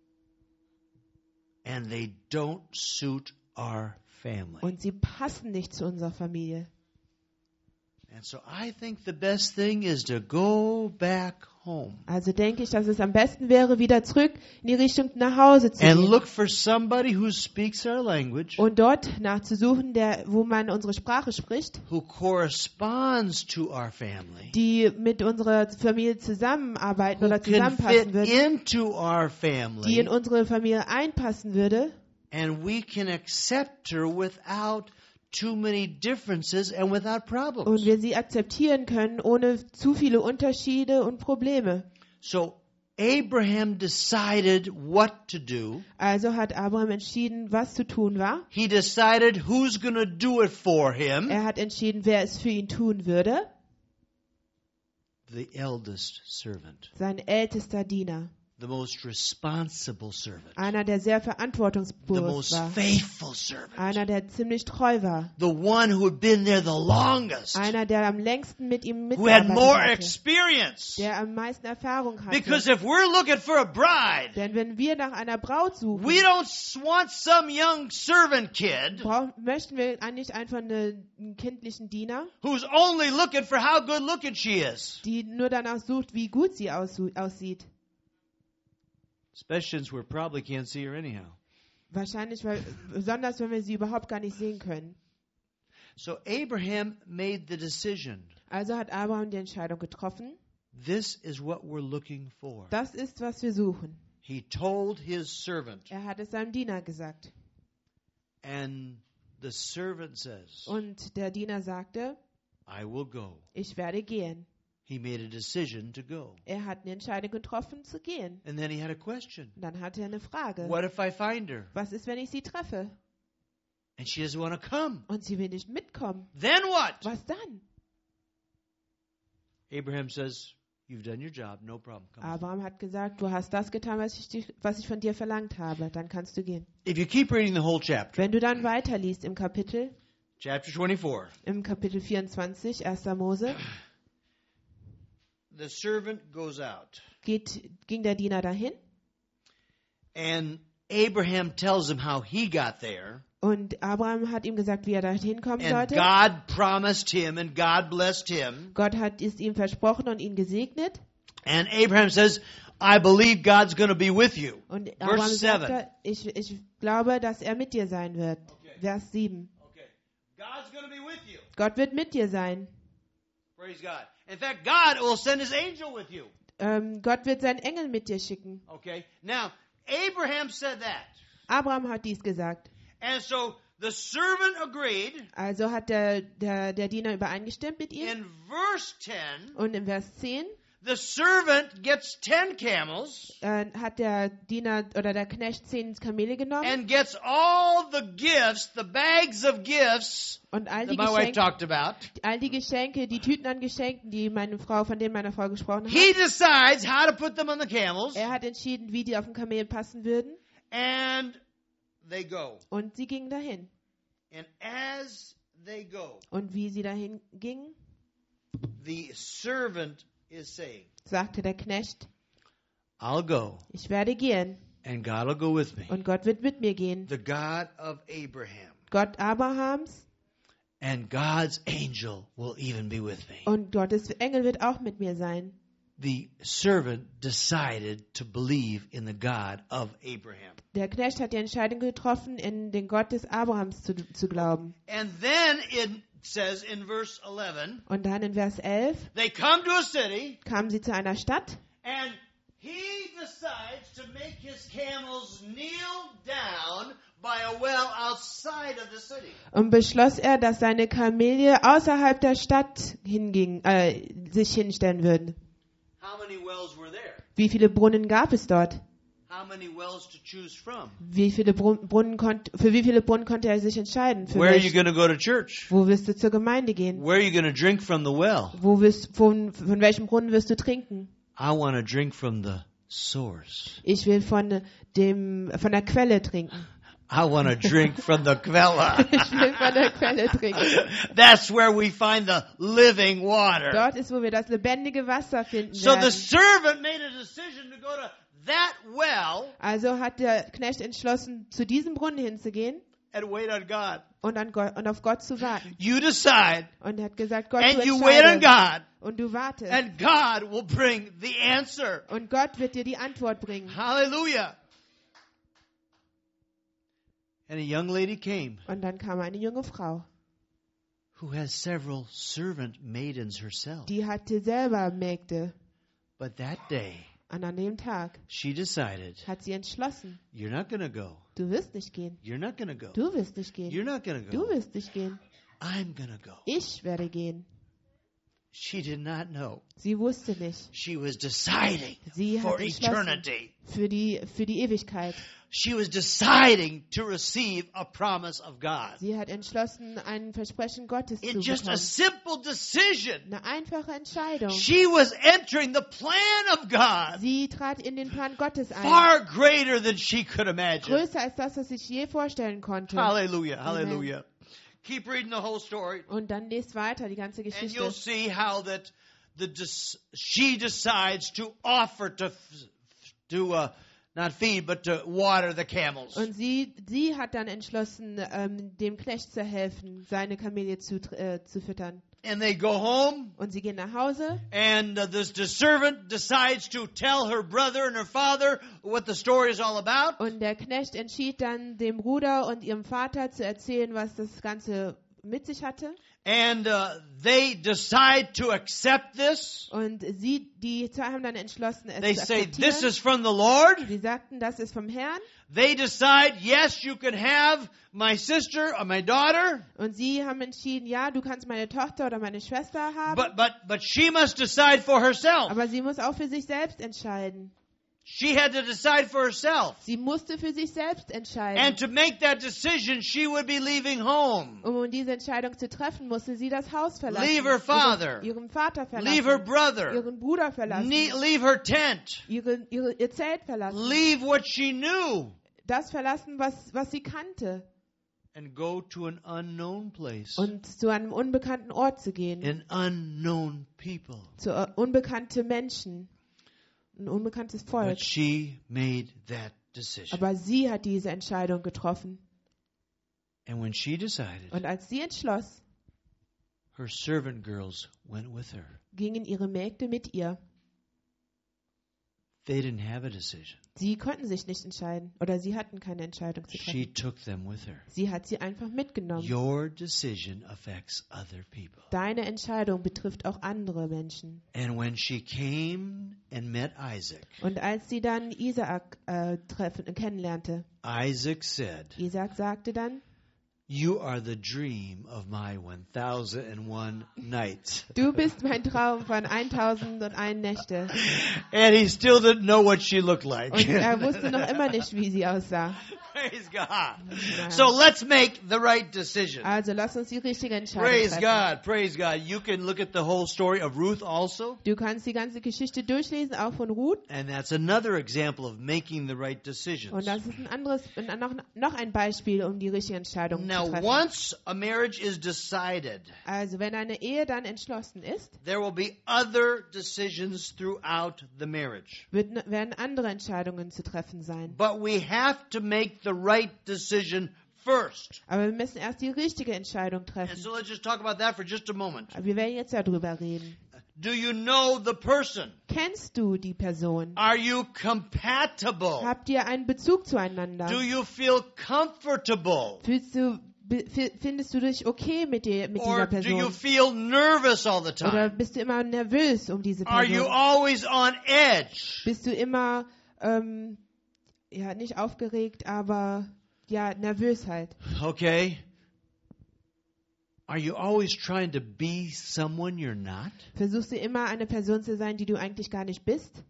And they don't suit our family. Und sie passen nicht zu unserer Familie. And so I think the best thing is to go back home. Also denke ich, dass es am besten wäre, wieder zurück in die Richtung nach Hause zu And gehen. look for somebody who speaks our language, Und dort nachzusuchen, wo man unsere Sprache spricht, who corresponds to our family, die mit unserer Familie zusammenarbeiten who oder can zusammenpassen fit würde, into our die family, in unsere Familie einpassen würde. and we can accept her without too many differences and without Und problems. wir sie akzeptieren können, ohne zu viele Unterschiede und Probleme. So Abraham decided what to do. Also hat Abraham entschieden, was zu tun war. He decided who's going to do it for him. Er hat entschieden, wer es für ihn tun würde. The eldest servant, Sein ältester Diener. the most responsible servant, Einer, der sehr the verantwortungsbewusst most war. faithful servant, Einer, der ziemlich treu war. the one who had been there the longest, Einer, der am längsten mit ihm who had mitgearbeitet more hatte. experience. Der am meisten Erfahrung hatte. Because if we're looking for a bride, Denn wenn wir nach einer Braut suchen, we don't want some young servant kid möchten wir eigentlich einfach einen kindlichen Diener, who's only looking for how good looking she is. die nur danach sucht, wie gut sie aussieht. Especially since we probably can't see her anyhow. Wahrscheinlich, besonders wenn wir sie überhaupt gar nicht sehen können. So Abraham made the decision. Also hat Abraham die Entscheidung getroffen. This is what we're looking for. Das ist, was wir suchen. He told his servant. Er hat es seinem Diener gesagt. And the servant says, Und der Diener sagte, I will go. ich werde gehen. He made a decision to go. Er hat eine Entscheidung getroffen, zu gehen. And then he had a question. Und dann hatte er eine Frage. What if I find her? Was ist, wenn ich sie treffe? And she doesn't want to come. Und sie will nicht mitkommen. Then what? Was dann? Abraham says, you've done your job, no problem. Come. Abraham hat gesagt, du hast das getan, was ich von dir verlangt habe. Dann kannst du gehen. If you keep reading the whole chapter, Wenn du dann weiterliest im Kapitel 24, 24, 1. Mose, the servant goes out. ging der Diener dahin. And Abraham tells him how he got there. Und Abraham hat ihm gesagt, wie er dahin kommen And sollte. God promised him and God blessed him. Gott hat es ihm versprochen und ihn gesegnet. And Abraham says, I believe God's going to be with you. Und Abraham Verse 7. sagte, ich glaube, dass er mit dir sein wird. Okay. Vers 7. Okay. God's going to be with you. Gott wird mit dir sein. Praise God. In fact, God will send his angel with you. Gott wird seinen Engel mit dir schicken. Okay. Now, Abraham said that. Abraham hat dies gesagt. And so the servant agreed. Also hat der Diener übereingestimmt mit ihm. In verse 10, Und im Vers 10 the servant gets 10 camels hat der Diener oder der Knecht 10 Kamele genommen and gets all the gifts, the bags of gifts und all that die my wife Geschenke, talked about. die Tüten an Geschenken, von denen meine Frau gesprochen hat. He decides how to put them on the camels, Er hat entschieden, wie die auf dem Kamel passen würden. and they go. Und sie gingen dahin. And as they go, Und wie sie dahin gingen, the servant is saying, sagte der Knecht, I'll go, ich werde gehen and God will go with me. und Gott wird mit mir gehen. The God of Abraham. Gott Abrahams And God's angel will even be with me. und Gottes Engel wird auch mit mir sein. The servant decided to believe in the God of Abraham. Der Knecht hat die Entscheidung getroffen, in den Gott des Abrahams zu glauben. And then it says in verse 11, Und dann in Vers 11 they come to a city, kamen sie zu einer Stadt and he decides to make his camels kneel down by a well outside of the city. und beschloss er, dass seine Kamele außerhalb der Stadt sich hinstellen würden. How many wells were there? Wie viele Brunnen gab es dort? How many wells to choose from? Für wie viele Brunnen konnte er sich entscheiden? Für Where are you welchen? going to go to church? Wo wirst du zur Gemeinde gehen? Where are you going to drink from the well? Von welchem Brunnen wirst du trinken? I want to drink from the source. Ich will von der Quelle trinken. I want to drink from the Quella. Ich will von der Quelle trinken. That's where we find the living water. Dort ist, wo wir das lebendige Wasser finden So the werden. servant made a decision to go to that well Also hat der Knecht entschlossen, zu diesem Brunnen hinzugehen and wait on God. und auf Gott zu warten. You decide, Und er hat gesagt, Gott, and du you wait on entscheide. God, Und du wartest. and God will bring the answer. Und Gott wird dir die Antwort bringen. Hallelujah. And a young lady came Und dann kam eine junge Frau, who has several servant maidens herself. die hatte selber Mägde. But that day, Und an dem Tag she decided, hat sie entschlossen, you're not going to go. du wirst nicht gehen. You're not going to go. Du wirst nicht You're gehen. not going to Du go. wirst nicht gehen. I'm going to go. Ich werde gehen. She did not know. Sie wusste nicht. She was deciding Sie for hat entschlossen eternity. für die Ewigkeit. She was deciding to receive a promise of God. Sie hat entschlossen, ein Versprechen Gottes zu In just a bekommen. simple decision, Eine einfache Entscheidung. she was entering the plan of God Sie trat in den Plan Gottes ein. far greater than she could imagine. Größer als das, was ich je vorstellen konnte. Hallelujah, Amen. hallelujah. Keep reading the whole story, Und dann lest weiter die ganze and Geschichte. you'll see how that she decides to offer to not feed, but to water the camels. Und sie hat dann entschlossen, dem Knecht zu helfen, seine Kamele zu füttern. And they go home. Und sie gehen nach Hause. And the servant decides to tell her brother and her father what the story is all about. Und der Knecht entschied dann, dem Bruder und ihrem Vater zu erzählen, was das Ganze mit sich hatte. And they decide to accept this. Und die zwei haben dann entschlossen, es They zu say, akzeptieren. this is from the Lord. Sie sagten, das ist vom Herrn. They decide, yes, you can have my sister or my daughter. Und sie haben entschieden, ja, du kannst meine Tochter oder meine Schwester haben. But she must decide for herself. Aber sie muss auch für sich selbst entscheiden. She had to decide for herself. Sie musste für sich selbst entscheiden. And to make that decision, she would be leaving home. Um diese Entscheidung zu treffen, musste sie das Haus verlassen. Leave her father. Ihren Vater verlassen. Leave her brother. Ihren Bruder verlassen. Leave her tent. Ihr Zelt verlassen. Leave what she knew. Das verlassen, was sie kannte. And go to an unknown place. Und zu einem unbekannten Ort zu gehen. And unknown people. Zu unbekannte Menschen. Ein unbekanntes Volk. But she made that decision. Aber sie hat diese Entscheidung getroffen. And when she decided, Und als sie entschloss, her servant girls went with her. gingen ihre Mägde mit ihr. They didn't have a decision. Sie konnten sich nicht entscheiden. Oder sie hatten keine Entscheidung zu She treffen. took them with her. Sie hat sie einfach mitgenommen. Your decision affects other people. Deine Entscheidung betrifft auch andere Menschen. And when she came and met Isaac, Und als sie dann Isaak kennenlernte, Isaac said, Isaak sagte dann, you are the dream of my 1001 nights. du bist mein Traum von 1001 Nächte. And he still didn't know what she looked like. Und er wusste noch immer nicht, wie sie aussah. Praise God. So let's make the right decision. Also lass uns die richtige Entscheidung Praise treffen. God. Praise God. You can look at the whole story of Ruth also. Du kannst die ganze Geschichte durchlesen, auch von Ruth. And that's another example of making the right decisions. Und das ist noch ein Beispiel, um die richtige Entscheidung Now, zu treffen. once a marriage is decided, Also wenn eine Ehe dann entschlossen ist, there will be other decisions throughout the marriage. werden andere Entscheidungen zu treffen sein. But we have to make the right decision first. Aber wir müssen erst die richtige Entscheidung And treffen. so let's just talk about that for just a moment. Wir werden jetzt darüber reden. Do you know the person? Kennst du die Person? Are you compatible? Habt ihr einen Bezug zueinander? Do you feel comfortable? Findest du dich okay mit Or dieser do you Person? feel nervous all the Oder time? bist du immer nervös um diese Are you Person? always on edge? Bist du immer, ja, nicht aufgeregt, aber ja, nervös halt. Okay. Are you always trying to be someone you're not? Versuchst du immer eine Person zu sein, die du eigentlich gar nicht bist?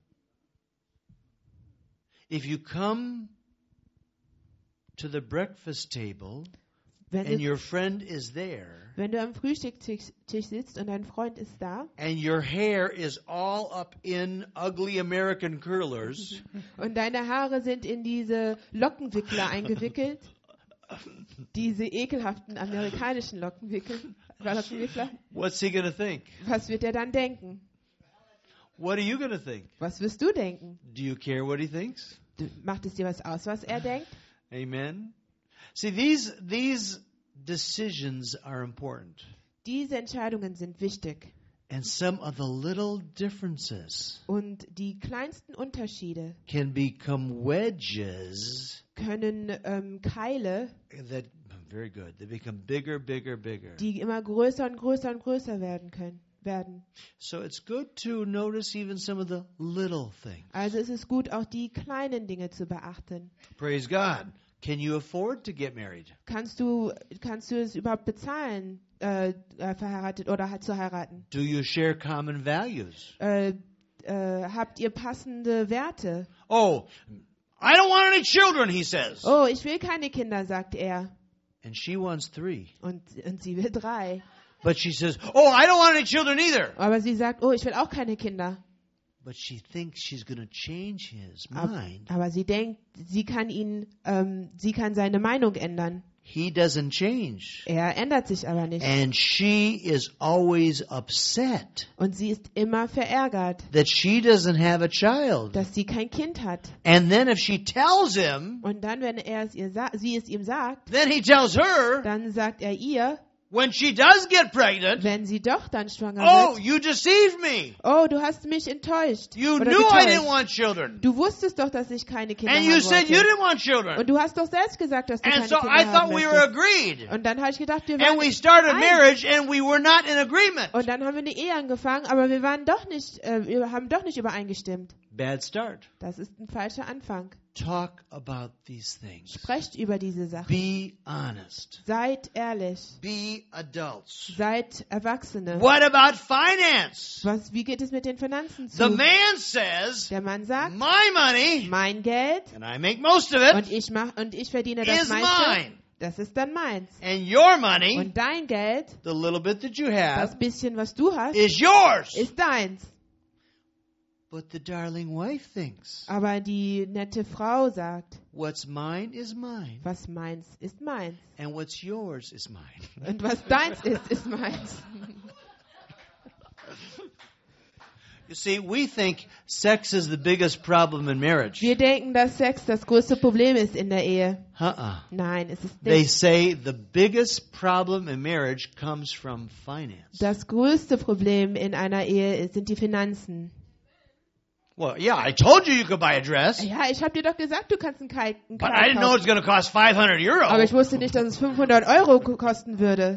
If you come to the breakfast table Wenn and du, your friend is there wenn du am Frühstückstisch sitzt und dein Freund ist da and your hair is all up in ugly American curlers, und deine Haare sind in diese Lockenwickler eingewickelt, diese ekelhaften amerikanischen Lockenwickler, what's he going to think? was wird er dann denken? What are you going to think? Was wirst du denken? Do you care what he thinks? Macht es dir was aus, was er denkt? Amen. See, these decisions are important. Diese Entscheidungen sind wichtig. And some of the little differences Und die kleinsten Unterschiede can become wedges können Keile, that, very good, they become bigger, bigger, bigger. die immer größer und größer und größer werden. So it's good to notice even some of the little things. Also es ist gut, auch die kleinen Dinge zu beachten. Praise God. Can you afford to get married? Kannst du es überhaupt bezahlen, verheiratet oder zu heiraten? Do you share common values? Habt ihr passende Werte? Oh, I don't want any children, he says. Oh, ich will keine Kinder, sagt er. And she wants 3. Und sie will 3. But she says, oh, I don't want any children either. Aber sie sagt, oh, ich will auch keine Kinder. But she thinks she's going to change his mind. Aber sie denkt, sie kann seine Meinung ändern. He doesn't change. Er ändert sich aber nicht. And she is always upset Und sie ist immer verärgert, that she doesn't have a child. dass sie kein Kind hat. And then if she tells him, Und dann, wenn sie es ihm sagt, then he tells her, dann sagt er ihr, when she does get pregnant, wenn sie doch dann schwanger oh, wird, you deceived me. oh, du hast mich enttäuscht You oder knew I didn't getäuscht. want children. Du wusstest doch, dass ich keine Kinder And you haben said you wollte. didn't want children. Und du hast doch selbst gesagt, dass du And keine so Kinder I haben thought we were möchtest. agreed. Und dann habe ich gedacht, wir And waren we started eins. marriage and we were not in agreement. Und dann haben wir eine Ehe angefangen, aber wir waren doch nicht, wir haben doch nicht übereingestimmt. Bad start. Das ist ein falscher Anfang. Talk about these things. Sprecht über diese Sachen. Be honest. Seid ehrlich. Be adults. Seid Erwachsene. What about finance? Wie geht es mit den Finanzen The zu? man says, Der Mann sagt, my money, mein Geld and I make most of und it, ich verdiene das is meiste. mine. Das ist dann meins. And your money, Und dein Geld, the little bit that you das have, bisschen, was du hast, is yours. ist deins. But the darling wife thinks, Aber die nette Frau sagt, what's mine is mine, was meins ist meins. and what's yours is mine. Und was deins ist, ist meins. You see, we think sex is the biggest problem in marriage. Wir denken, dass Sex das größte Problem ist in der Ehe. Nein, es ist They nicht. say the biggest problem in marriage comes from finance. Das größte Problem in einer Ehe sind die Finanzen. Well, yeah, I told you could buy a dress, Ja, ich habe dir doch gesagt, du kannst ein Kleid but I didn't know kaufen. it's going to cost 500 euro. Aber ich wusste nicht, dass es 500 € kosten würde.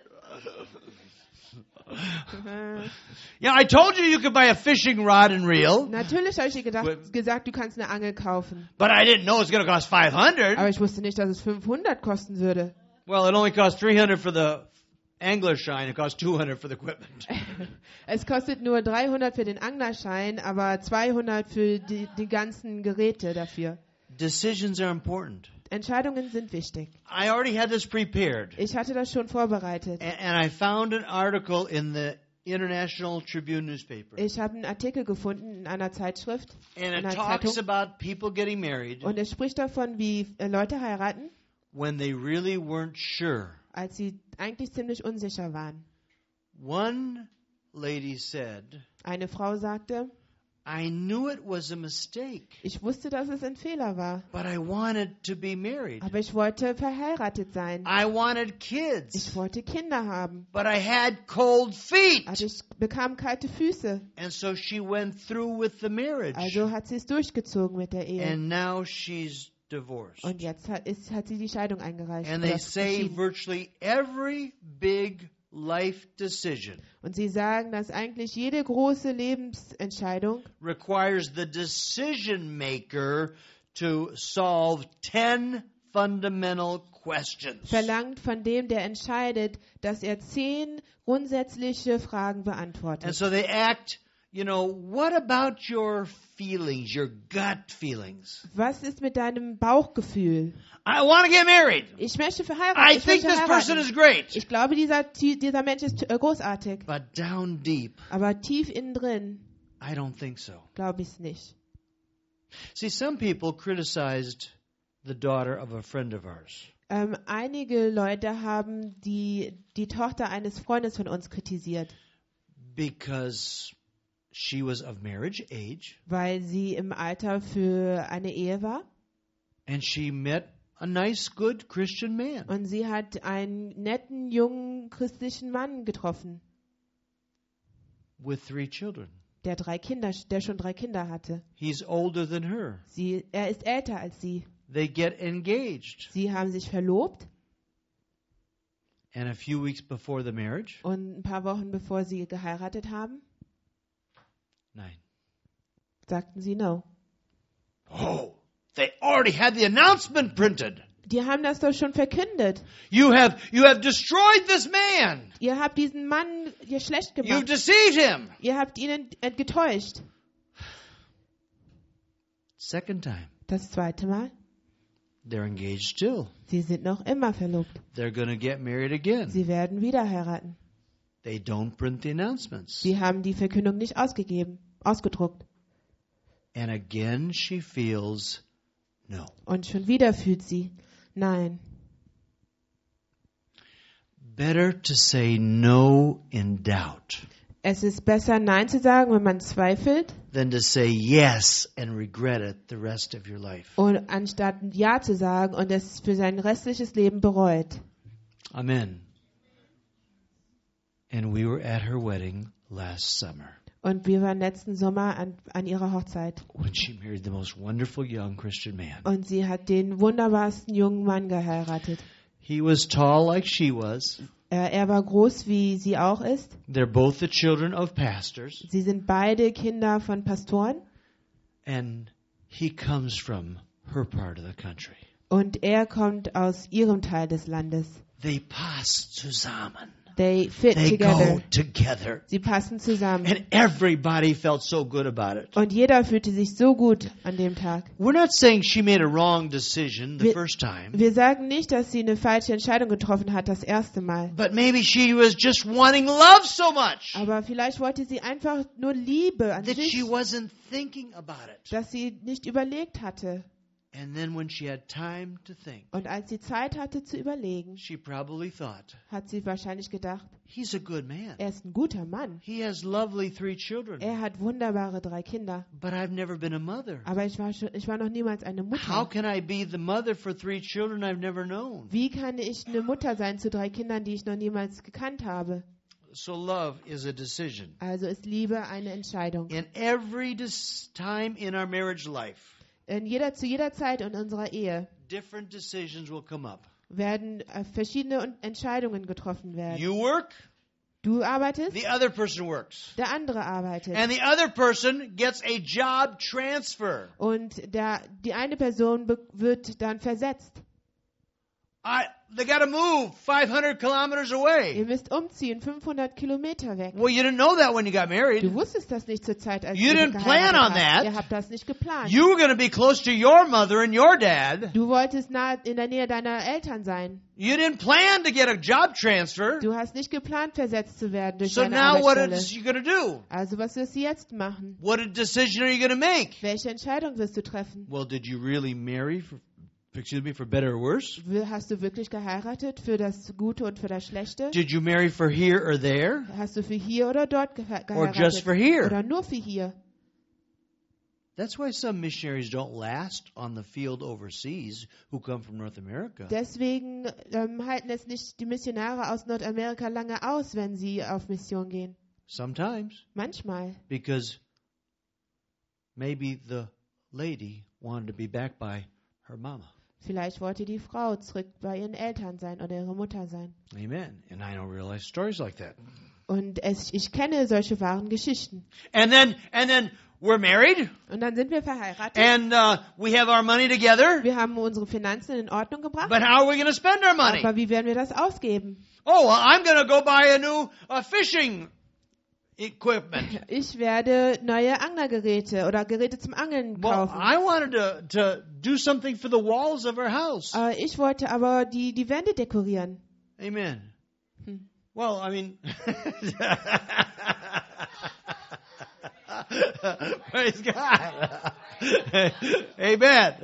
Yeah, I told you could buy a fishing rod and reel, Natürlich habe ich dir gesagt, du kannst eine Angel kaufen. but I didn't know it's going to cost 500. Aber ich wusste nicht, dass es 500 kosten würde. Well, it only cost 300 for the angler shine. It cost 200 for the equipment. Es kostet nur 300 für den Anglerschein, aber 200 für die ganzen Geräte dafür. Decisions are important. Entscheidungen sind wichtig. I already had this prepared, Ich hatte das schon vorbereitet. and I found an article in the International Tribune newspaper, Ich habe einen Artikel gefunden in einer Zeitschrift, and einer it talks Zeitung, about people getting married und es spricht davon, wie Leute heiraten, when they really weren't sure. als sie eigentlich ziemlich unsicher waren. One lady said, Eine Frau sagte, I knew it was a mistake, ich wusste, dass es ein Fehler war, but I wanted to be married. aber ich wollte verheiratet sein. I wanted Ich kids, wollte Kinder haben, but I had cold feet. aber ich bekam kalte Füße. And so she went through with the marriage. Also hat sie es durchgezogen mit der Ehe. And now she's divorced. Und jetzt hat sie die Scheidung eingereicht. And oder they say geschieden. virtually every big life decision Und sie sagen, dass eigentlich jede große Lebensentscheidung requires the decision maker to solve 10 fundamental questions. verlangt von dem, der entscheidet, dass er 10 grundsätzliche Fragen And beantwortet. so they act, what about your feelings, your gut feelings? Was ist mit deinem Bauchgefühl? I want to get married. Ich möchte verheiraten. I Ich, think möchte this person heiraten. is great. Ich glaube, dieser Mensch ist großartig. But down deep, Aber tief innen drin I don't think so. glaube ich es nicht. See, some people criticized the daughter of a friend of ours. Einige Leute haben die Tochter eines Freundes von uns kritisiert, Because she was of marriage age weil sie im Alter für eine Ehe war. and she met a nice, good Christian man. Und sie hat einen netten, jungen christlichen Mann getroffen, With 3 children. der schon 3 Kinder hatte. He's older than her. Er ist älter als sie. They get engaged. Sie haben sich verlobt And a few weeks before the marriage, und ein paar Wochen bevor sie geheiratet haben, nein. sagten sie no. Oh, they already had the announcement printed. Die haben das doch schon verkündet. You have destroyed this man. Ihr habt diesen Mann hier schlecht You've gemacht. deceived him. Ihr habt ihn getäuscht. Second time, Das zweite Mal. they're engaged still. Sie sind noch immer verlobt. They're going to get married again. Sie werden wieder heiraten. They don't print the announcements. Sie haben die Verkündung nicht ausgedruckt. And again she feels no. Und schon wieder fühlt sie, nein. Better to say no in doubt Es ist besser, Nein zu sagen, wenn man zweifelt, than to say yes and regret it the rest of your life. und anstatt Ja zu sagen und es für sein restliches Leben bereut. Amen. And we were at her wedding last summer Und wir waren letzten Sommer an ihrer Hochzeit. when she married the most wonderful young Christian man. Und sie hat den wunderbarsten jungen Mann geheiratet. He was tall like she was. Er war groß, wie sie auch ist. They're both the children of pastors. Sie sind beide Kinder von Pastoren. And he comes from her part of the country. Und er kommt aus ihrem Teil des Landes. They pass zusammen. They fit They together. go together. Sie passen zusammen. And everybody felt so good about it. Und jeder fühlte sich so gut an dem Tag. We're not saying she made a wrong decision the first time. Wir sagen nicht, dass sie eine falsche Entscheidung getroffen hat das erste Mal. But maybe she was just wanting love so much Aber vielleicht wollte sie einfach nur Liebe an that sich, she wasn't thinking about it. dass sie nicht überlegt hatte. And then when she had time to think, Und als sie Zeit hatte zu überlegen, she probably thought, hat sie wahrscheinlich gedacht, he's a good man. er ist ein guter Mann. He has lovely 3 children. Er hat wunderbare 3 Kinder. But I've never been a mother. Aber ich war noch niemals eine How Mutter. can I be the mother for 3 children I've never known? Wie kann ich eine Mutter sein zu 3 Kindern, die ich noch niemals gekannt habe? So love is a decision. Also ist Liebe eine Entscheidung. In every time in our marriage life, Zu jeder Zeit in unserer Ehe different decisions will come up. werden verschiedene Entscheidungen getroffen werden. You work, Du arbeitest, the other person works. der andere arbeitet. And the other person gets a job transfer. Und die eine Person wird dann versetzt. They got to move 500 kilometers Ihr away. müsst umziehen, 500 Kilometer weg. Well, you didn't know that when you got married. Du wusstest das nicht zur Zeit, als You ihr didn't plan geheiratet on habt. that. Ihr habt das nicht geplant. You were going to be close to your mother and your dad. Du wolltest nahe in der Nähe deiner Eltern sein. You didn't plan to get a job transfer. Du hast nicht geplant, versetzt zu werden durch So deine now what Arbeitsstelle. is you going to do? Also was wirst du jetzt machen? What decision are you going to make? Welche Entscheidung wirst du treffen? Well, did you really marry for better or worse? Hast du wirklich geheiratet für das Gute und für das Schlechte? Did you marry for here or there? Hast du für hier oder dort Or just for geheiratet? here? Oder nur für hier? That's why some missionaries don't last on the field overseas who come from North America. Deswegen halten es nicht die Missionare aus Nordamerika lange aus, wenn sie auf Mission gehen. Sometimes. Manchmal. Because maybe the lady wanted to be back by her mama. Vielleicht wollte die Frau zurück bei ihren Eltern sein oder ihre Mutter sein. Amen. And I know real life stories like that. Und ich kenne solche wahren Geschichten. And then we're married Und dann sind wir verheiratet. and we have our money together. Wir haben unsere Finanzen in Ordnung gebracht. But how are we going to spend our money? Aber wie werden wir das ausgeben? Oh, well, I'm going to go buy a new fishing equipment. Ich werde neue Anglergeräte oder Geräte zum Angeln Well, kaufen. I wanted to do something for the walls of our house. Ich wollte aber die Wände dekorieren. Amen. Hm. Well, I mean, praise God. Amen.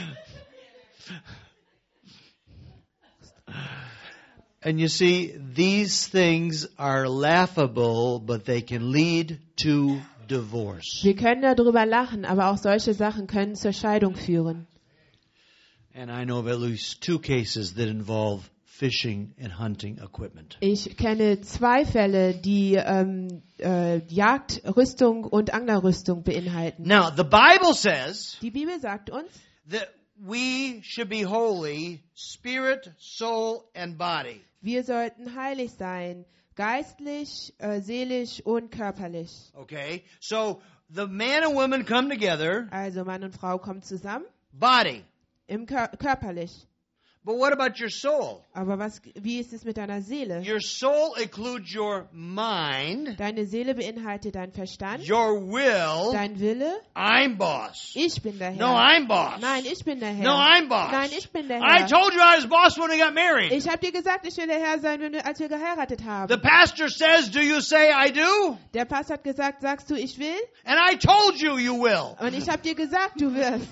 And you see, these things are laughable, but they can lead to divorce. Wir können darüber lachen, aber auch solche Sachen können zur Scheidung führen. And I know of at least 2 cases that involve fishing and hunting equipment. Ich kenne 2 Fälle, die Jagdrüstung und Anglerrüstung beinhalten. Now, the Bible says Die Bibel sagt uns, that we should be holy, spirit, soul, and body. wir sollten heilig sein, geistlich, seelisch und körperlich. Okay? So, the man and woman come together, Also Mann und Frau kommen zusammen, body. körperlich. But what about your soul? Aber wie ist es mit deiner Seele? Your soul includes your mind, Deine Seele beinhaltet deinen Verstand, your will. dein Wille. I'm boss. Ich bin der Herr. No, I'm boss. Nein, ich bin der Herr. No, I'm boss. Nein, ich bin der I Herr. told you I was boss when we got married. Ich habe dir gesagt, ich will der Herr sein, als wir geheiratet haben. The pastor says, do you say I do? Der Pastor hat gesagt, sagst du, ich will? And I told you you will. Und ich habe dir gesagt, du wirst.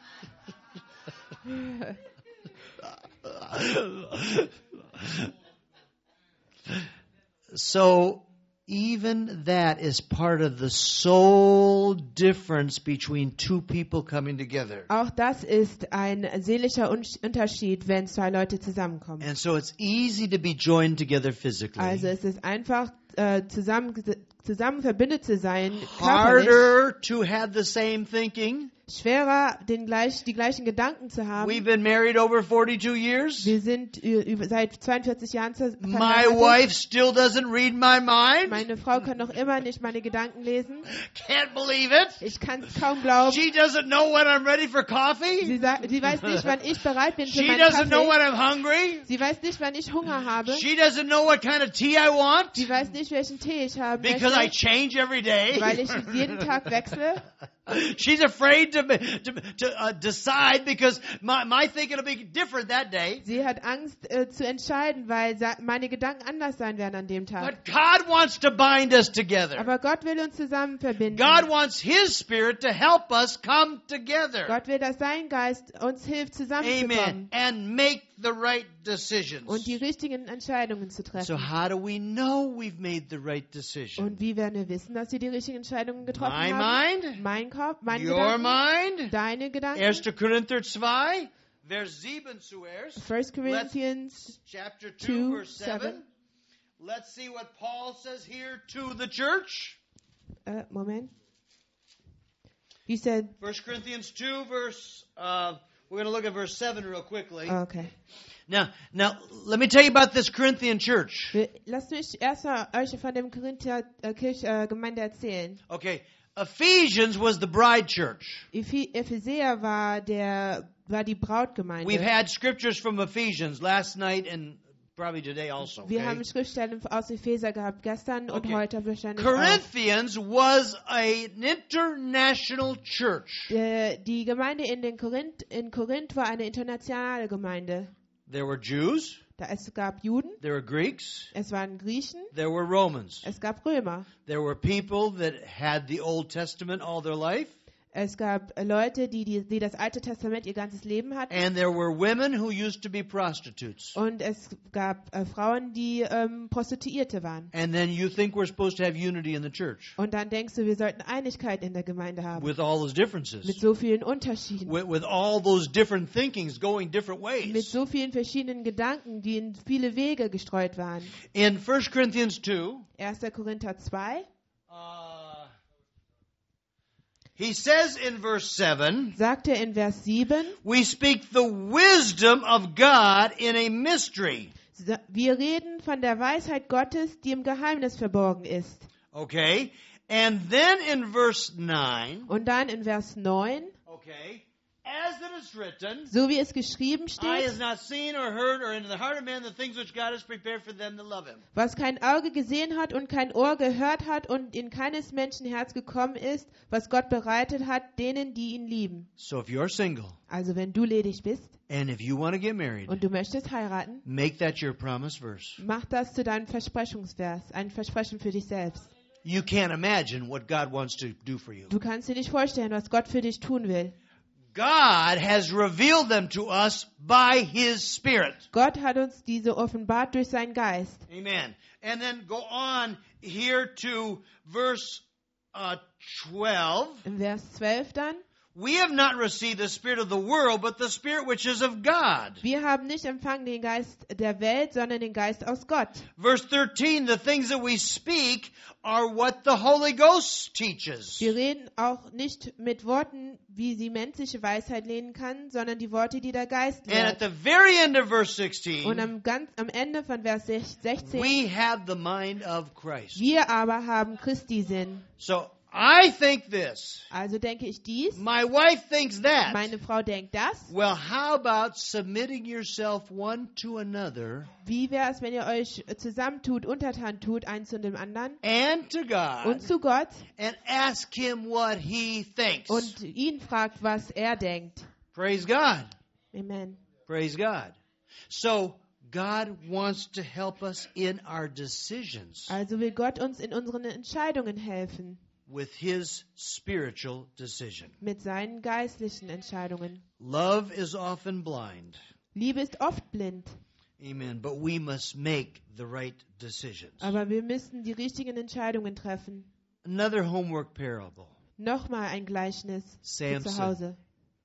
So even that is part of the soul difference between 2 people coming together. Auch das ist ein seelischer Unterschied, wenn 2 Leute zusammenkommen. And so it's easy to be joined together physically. Also es ist einfach zusammen verbündet zu sein, körperlich, harder to have the same thinking. schwerer die gleichen Gedanken zu haben. We've been married over 42 years. Wir sind seit 42 Jahren My verheiratet. wife still doesn't read my mind. Meine Frau kann noch immer nicht meine Gedanken lesen. Can't believe it. Ich kann es kaum glauben. She doesn't know when I'm ready for coffee. Sie weiß nicht, wann ich bereit bin für She meinen doesn't know when Kaffee. I'm hungry. Sie weiß nicht, wann ich Hunger habe. She doesn't know what kind of tea I want Sie weiß nicht, welchen Tee ich haben because I möchte, change every day. weil ich jeden Tag wechsle. She's afraid to decide because my thinking will be different that day. Sie hat Angst zu entscheiden, weil meine Gedanken anders sein werden an dem Tag. But God wants to bind us together. Aber Gott will uns zusammen verbinden. God wants His Spirit to help us come together. Gott will, dass sein Geist uns hilft, zusammenzukommen Amen. And make the right decisions. und die richtigen Entscheidungen zu So treffen. how do we know we've made the right decision? Und wie werden wir wissen, dass sie die richtigen Entscheidungen getroffen My haben? mind, Mein Kopf, meine your Gedanken, mind. deine Gedanken. 1. Korinther 2, Vers 7 zuerst. 1 Corinthians Chapter 2, 2, verse 7. 7. Let's see what Paul says here to the church. Moment. He said, 1 Corinthians 2, verse, we're going to look at verse 7 real quickly. okay. Now, let me tell you about this Corinthian church. Lasst mich erst mal euch von dem Korinther Gemeinde erzählen. Okay, Ephesians was the bride church. Epheser war die Brautgemeinde. We've had scriptures from Ephesians last night and probably today also. Wir Okay? haben Schriftstellen aus Epheser gehabt, gestern und Okay. heute wahrscheinlich auch. Corinthians was an international church. Die Gemeinde in Korinth war eine internationale Gemeinde. There were Jews, Es gab Juden, there were Greeks, es waren Griechen, there were Romans. es gab Römer. There were people that had the Old Testament all their life, Es gab Leute, die das Alte Testament ihr ganzes Leben hatten. and there were women who used to be prostitutes. Und es gab Frauen, die Prostituierte waren. And then you think we're supposed to have unity in the church Und dann denkst du, wir sollten Einigkeit in der Gemeinde haben. with all those differences, Mit so vielen Unterschieden. with all those different thinkings going different Mit ways. so vielen verschiedenen Gedanken, die in viele Wege gestreut waren. In 1 Corinthians 2, 1. Korinther 2 he says in verse 7, sagt er in Vers 7, we speak the wisdom of God in a mystery. wir reden von der Weisheit Gottes, die im Geheimnis verborgen ist. Okay? And then in verse 9, Und dann in Vers 9, okay, as it is written, so wie es geschrieben eye has steht, not seen or heard or into the heart of man the things which God has prepared for them that love him. was kein Auge gesehen hat und kein Ohr gehört hat und in keines Menschen Herz gekommen ist, was Gott bereitet hat, denen, die ihn lieben. So if you're single Also wenn du ledig bist and if you want to get married, und du möchtest heiraten, make that your promise verse. mach das zu deinem Versprechungsvers, ein Versprechen für dich selbst. You can't imagine what God wants to do for you. Du kannst dir nicht vorstellen, was Gott für dich tun will. God has revealed them to us by His Spirit. Gott hat uns diese offenbart durch seinen Geist. Amen. And then go on here to verse 12. In Vers 12 dann. We have not received the spirit of the world, but the Spirit which is of God. Wir haben nicht empfangen den Geist der Welt, sondern den Geist aus Gott. Verse 13, the things that we speak are what the Holy Ghost teaches. Wir reden auch nicht mit Worten, wie sie menschliche Weisheit lehren kann, sondern die Worte, die der Geist And at lehrt. the very end of verse 16, Und am Ende von Vers 16, we have the mind of Christ. wir aber haben Christi Sinn. So I think this. Also denke ich dies, My wife thinks that. meine Frau denkt das. Well, how about submitting yourself one to another Wie wäre es, wenn ihr euch zusammentut, untertan tut, eins zu dem anderen and to God und zu Gott and ask Him what He thinks? und ihn fragt, was er denkt. Praise God. Amen. Praise God. So, God wants to help us in our decisions Also will Gott uns in unseren Entscheidungen helfen, with His spiritual decision. mit seinen geistlichen Entscheidungen. Love is often blind. Liebe ist oft blind, Amen. But we must make the right decisions. aber wir müssen die richtigen Entscheidungen treffen. Another homework parable. Nochmal ein Gleichnis für zu Samson. Hause.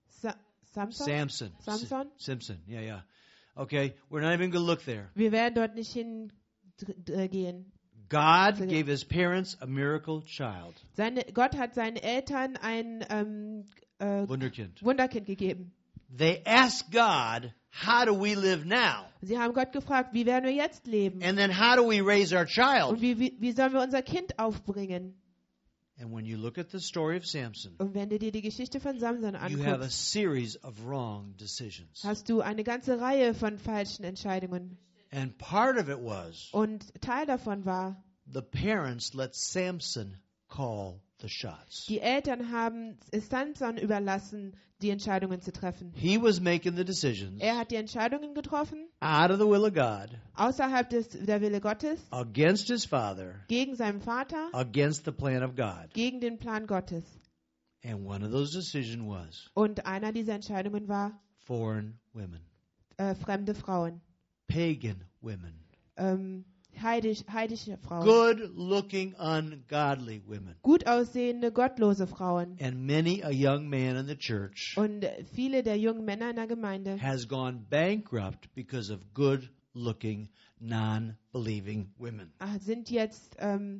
Samson? Samson? Simpson. Yeah. Okay. We're not even going to look there. Wir werden dort nicht hingehen. God gave his parents a miracle child. Gott hat seinen Eltern ein Wunderkind gegeben. They asked God, how do we live now? Sie haben Gott gefragt, wie werden wir jetzt leben? And then how do we raise our Und child? wie sollen wir unser Kind aufbringen? And when you look at the story of Samson, Und wenn du dir die Geschichte von Samson you have a anguckst, series of wrong decisions. hast du eine ganze Reihe von falschen Entscheidungen. And part of it was Und Teil davon war, the parents let Samson call the shots. die Eltern haben es Samson überlassen, die Entscheidungen zu treffen. He was making the decisions Er hat die Entscheidungen getroffen, out of the will of God, außerhalb der Wille Gottes, against his father, gegen seinen Vater, against the plan of God. gegen den Plan Gottes. And one of those decisions was Und einer dieser Entscheidungen war foreign women, fremde Frauen, pagan women, heidische Frauen, good-looking, ungodly women. gut aussehende, gottlose Frauen. And many a young man in the church Und viele der jungen Männer in der Gemeinde has gone bankrupt because of good-looking, non-believing women. sind jetzt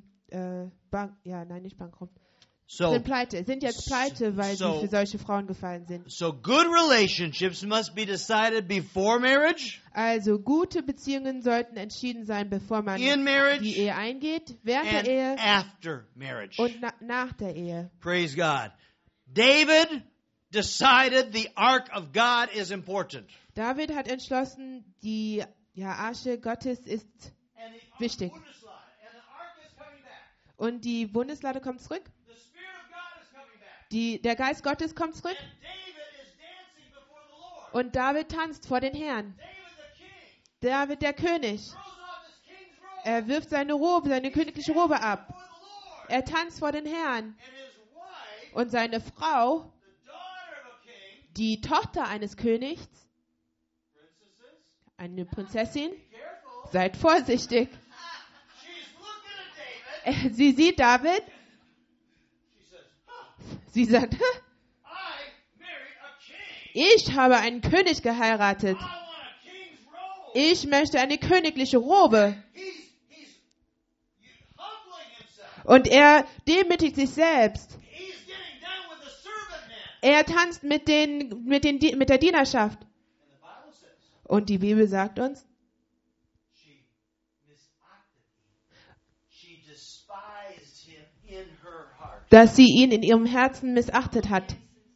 nicht bankrupt. So, Sind jetzt pleite, weil sie für solche Frauen gefallen sind. so good relationships must be decided before marriage, Also gute Beziehungen sollten entschieden sein, bevor man in die marriage, Ehe eingeht, während and der Ehe after marriage. und nach der Ehe. Praise God. David decided the ark of God is important. David hat entschlossen, die Arche Gottes ist wichtig. Und die Bundeslade kommt zurück. Der Geist Gottes kommt zurück. Und David tanzt vor den Herrn. David der König. Er wirft seine königliche Robe ab. Er tanzt vor den Herrn. Und seine Frau, die Tochter eines Königs, eine Prinzessin, seid vorsichtig. Sie sieht David. Sie sagt, ich habe einen König geheiratet. Ich möchte eine königliche Robe. Und er demütigt sich selbst. Er tanzt mit der Dienerschaft. Und die Bibel sagt uns, dass sie ihn in ihrem Herzen missachtet hat.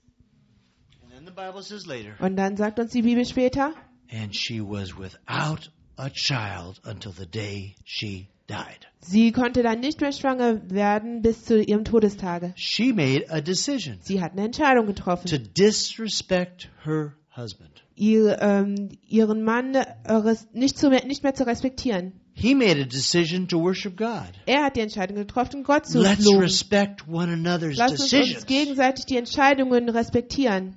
Und dann sagt uns die Bibel später, And she was without a child until the day she died. Sie konnte dann nicht mehr schwanger werden bis zu ihrem Todestage. She made a decision Sie hat eine Entscheidung getroffen, to disrespect her husband. ihren Mann nicht mehr zu respektieren. He made a decision to worship God. Er hat die Entscheidung getroffen, Gott zu Let's loben. respect one another's Lass uns decisions. gegenseitig die Entscheidungen respektieren.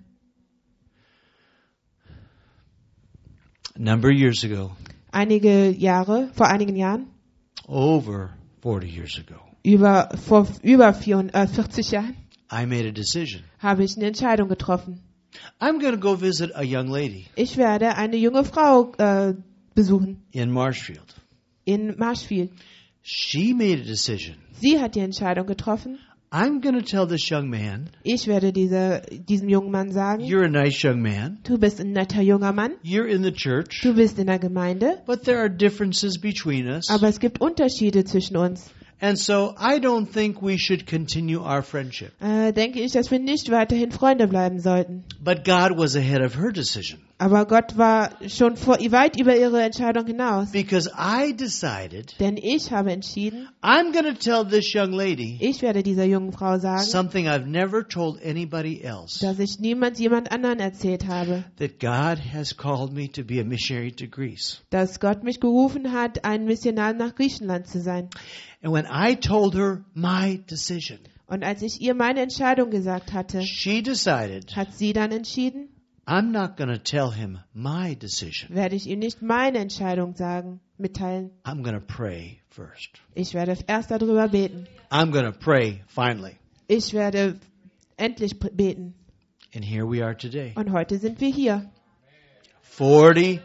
A number of years ago, Vor einigen Jahren, over 40 years ago, vor über 40 Jahren, I made a decision. habe ich eine Entscheidung getroffen. I'm going to go visit a young lady Ich werde eine junge Frau besuchen in Marshfield. in Marshfield. She made a decision. Sie hat die Entscheidung getroffen. I'm going to tell this young man, Ich werde diesem jungen Mann sagen, you're a nice young man. du bist ein netter junger Mann, You're in the church. du bist in der Gemeinde, But there are differences between us. aber es gibt Unterschiede zwischen uns. And so I don't think we should continue our friendship. Denke ich, dass wir nicht weiterhin Freunde bleiben sollten. But God was ahead of her decision. Aber Gott war schon weit über ihre Entscheidung hinaus. Because I decided Denn ich habe entschieden, I'm going to tell this young lady ich werde dieser jungen Frau sagen, something I've never told anybody else. dass ich jemand anderen erzählt habe, That God has called me to be a missionary to Greece. dass Gott mich gerufen hat, ein Missionar nach Griechenland zu sein. And when I told her my decision, Und als ich ihr meine Entscheidung gesagt hatte, she decided hat sie dann entschieden, I'm not going to tell him my decision. werde ich ihm nicht meine Entscheidung mitteilen. I'm going to pray first. Ich werde erst darüber beten. I'm going to pray finally. Ich werde endlich beten. And here we are today. Und heute sind wir hier. 40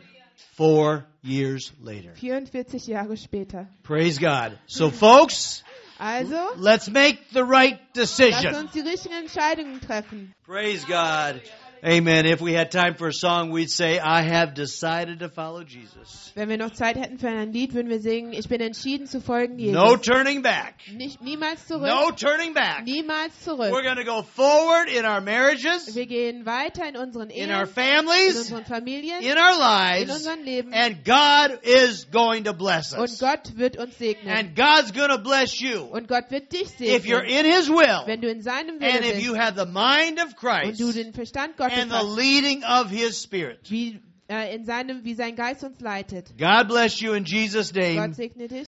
4 years later. 44 Jahre später. Praise God. So folks, Also, let's make the right lass decision. uns die richtigen Entscheidungen treffen. Praise God. Amen. If we had time for a song, we'd say, I have decided to follow Jesus. Wenn wir noch Zeit hätten für ein Lied, würden wir singen, ich bin entschieden zu folgen Jesus. No turning back. Niemals zurück. No turning back. Niemals zurück. We're going to go forward in our marriages, Wir gehen weiter in unseren in Ehen, our in families, unseren Familien, in our in lives, unserem Leben. and God is going to bless Und us. Gott wird uns segnen. And God's going to bless you Und Gott wird dich if you're segnen, in His will, wenn du in seinem and Willen if you bist have the mind of und Christ du den Verstand Gottes and the hast, leading of His Spirit. wie sein Geist uns leitet. God bless you in Jesus' name. Gott segne dich.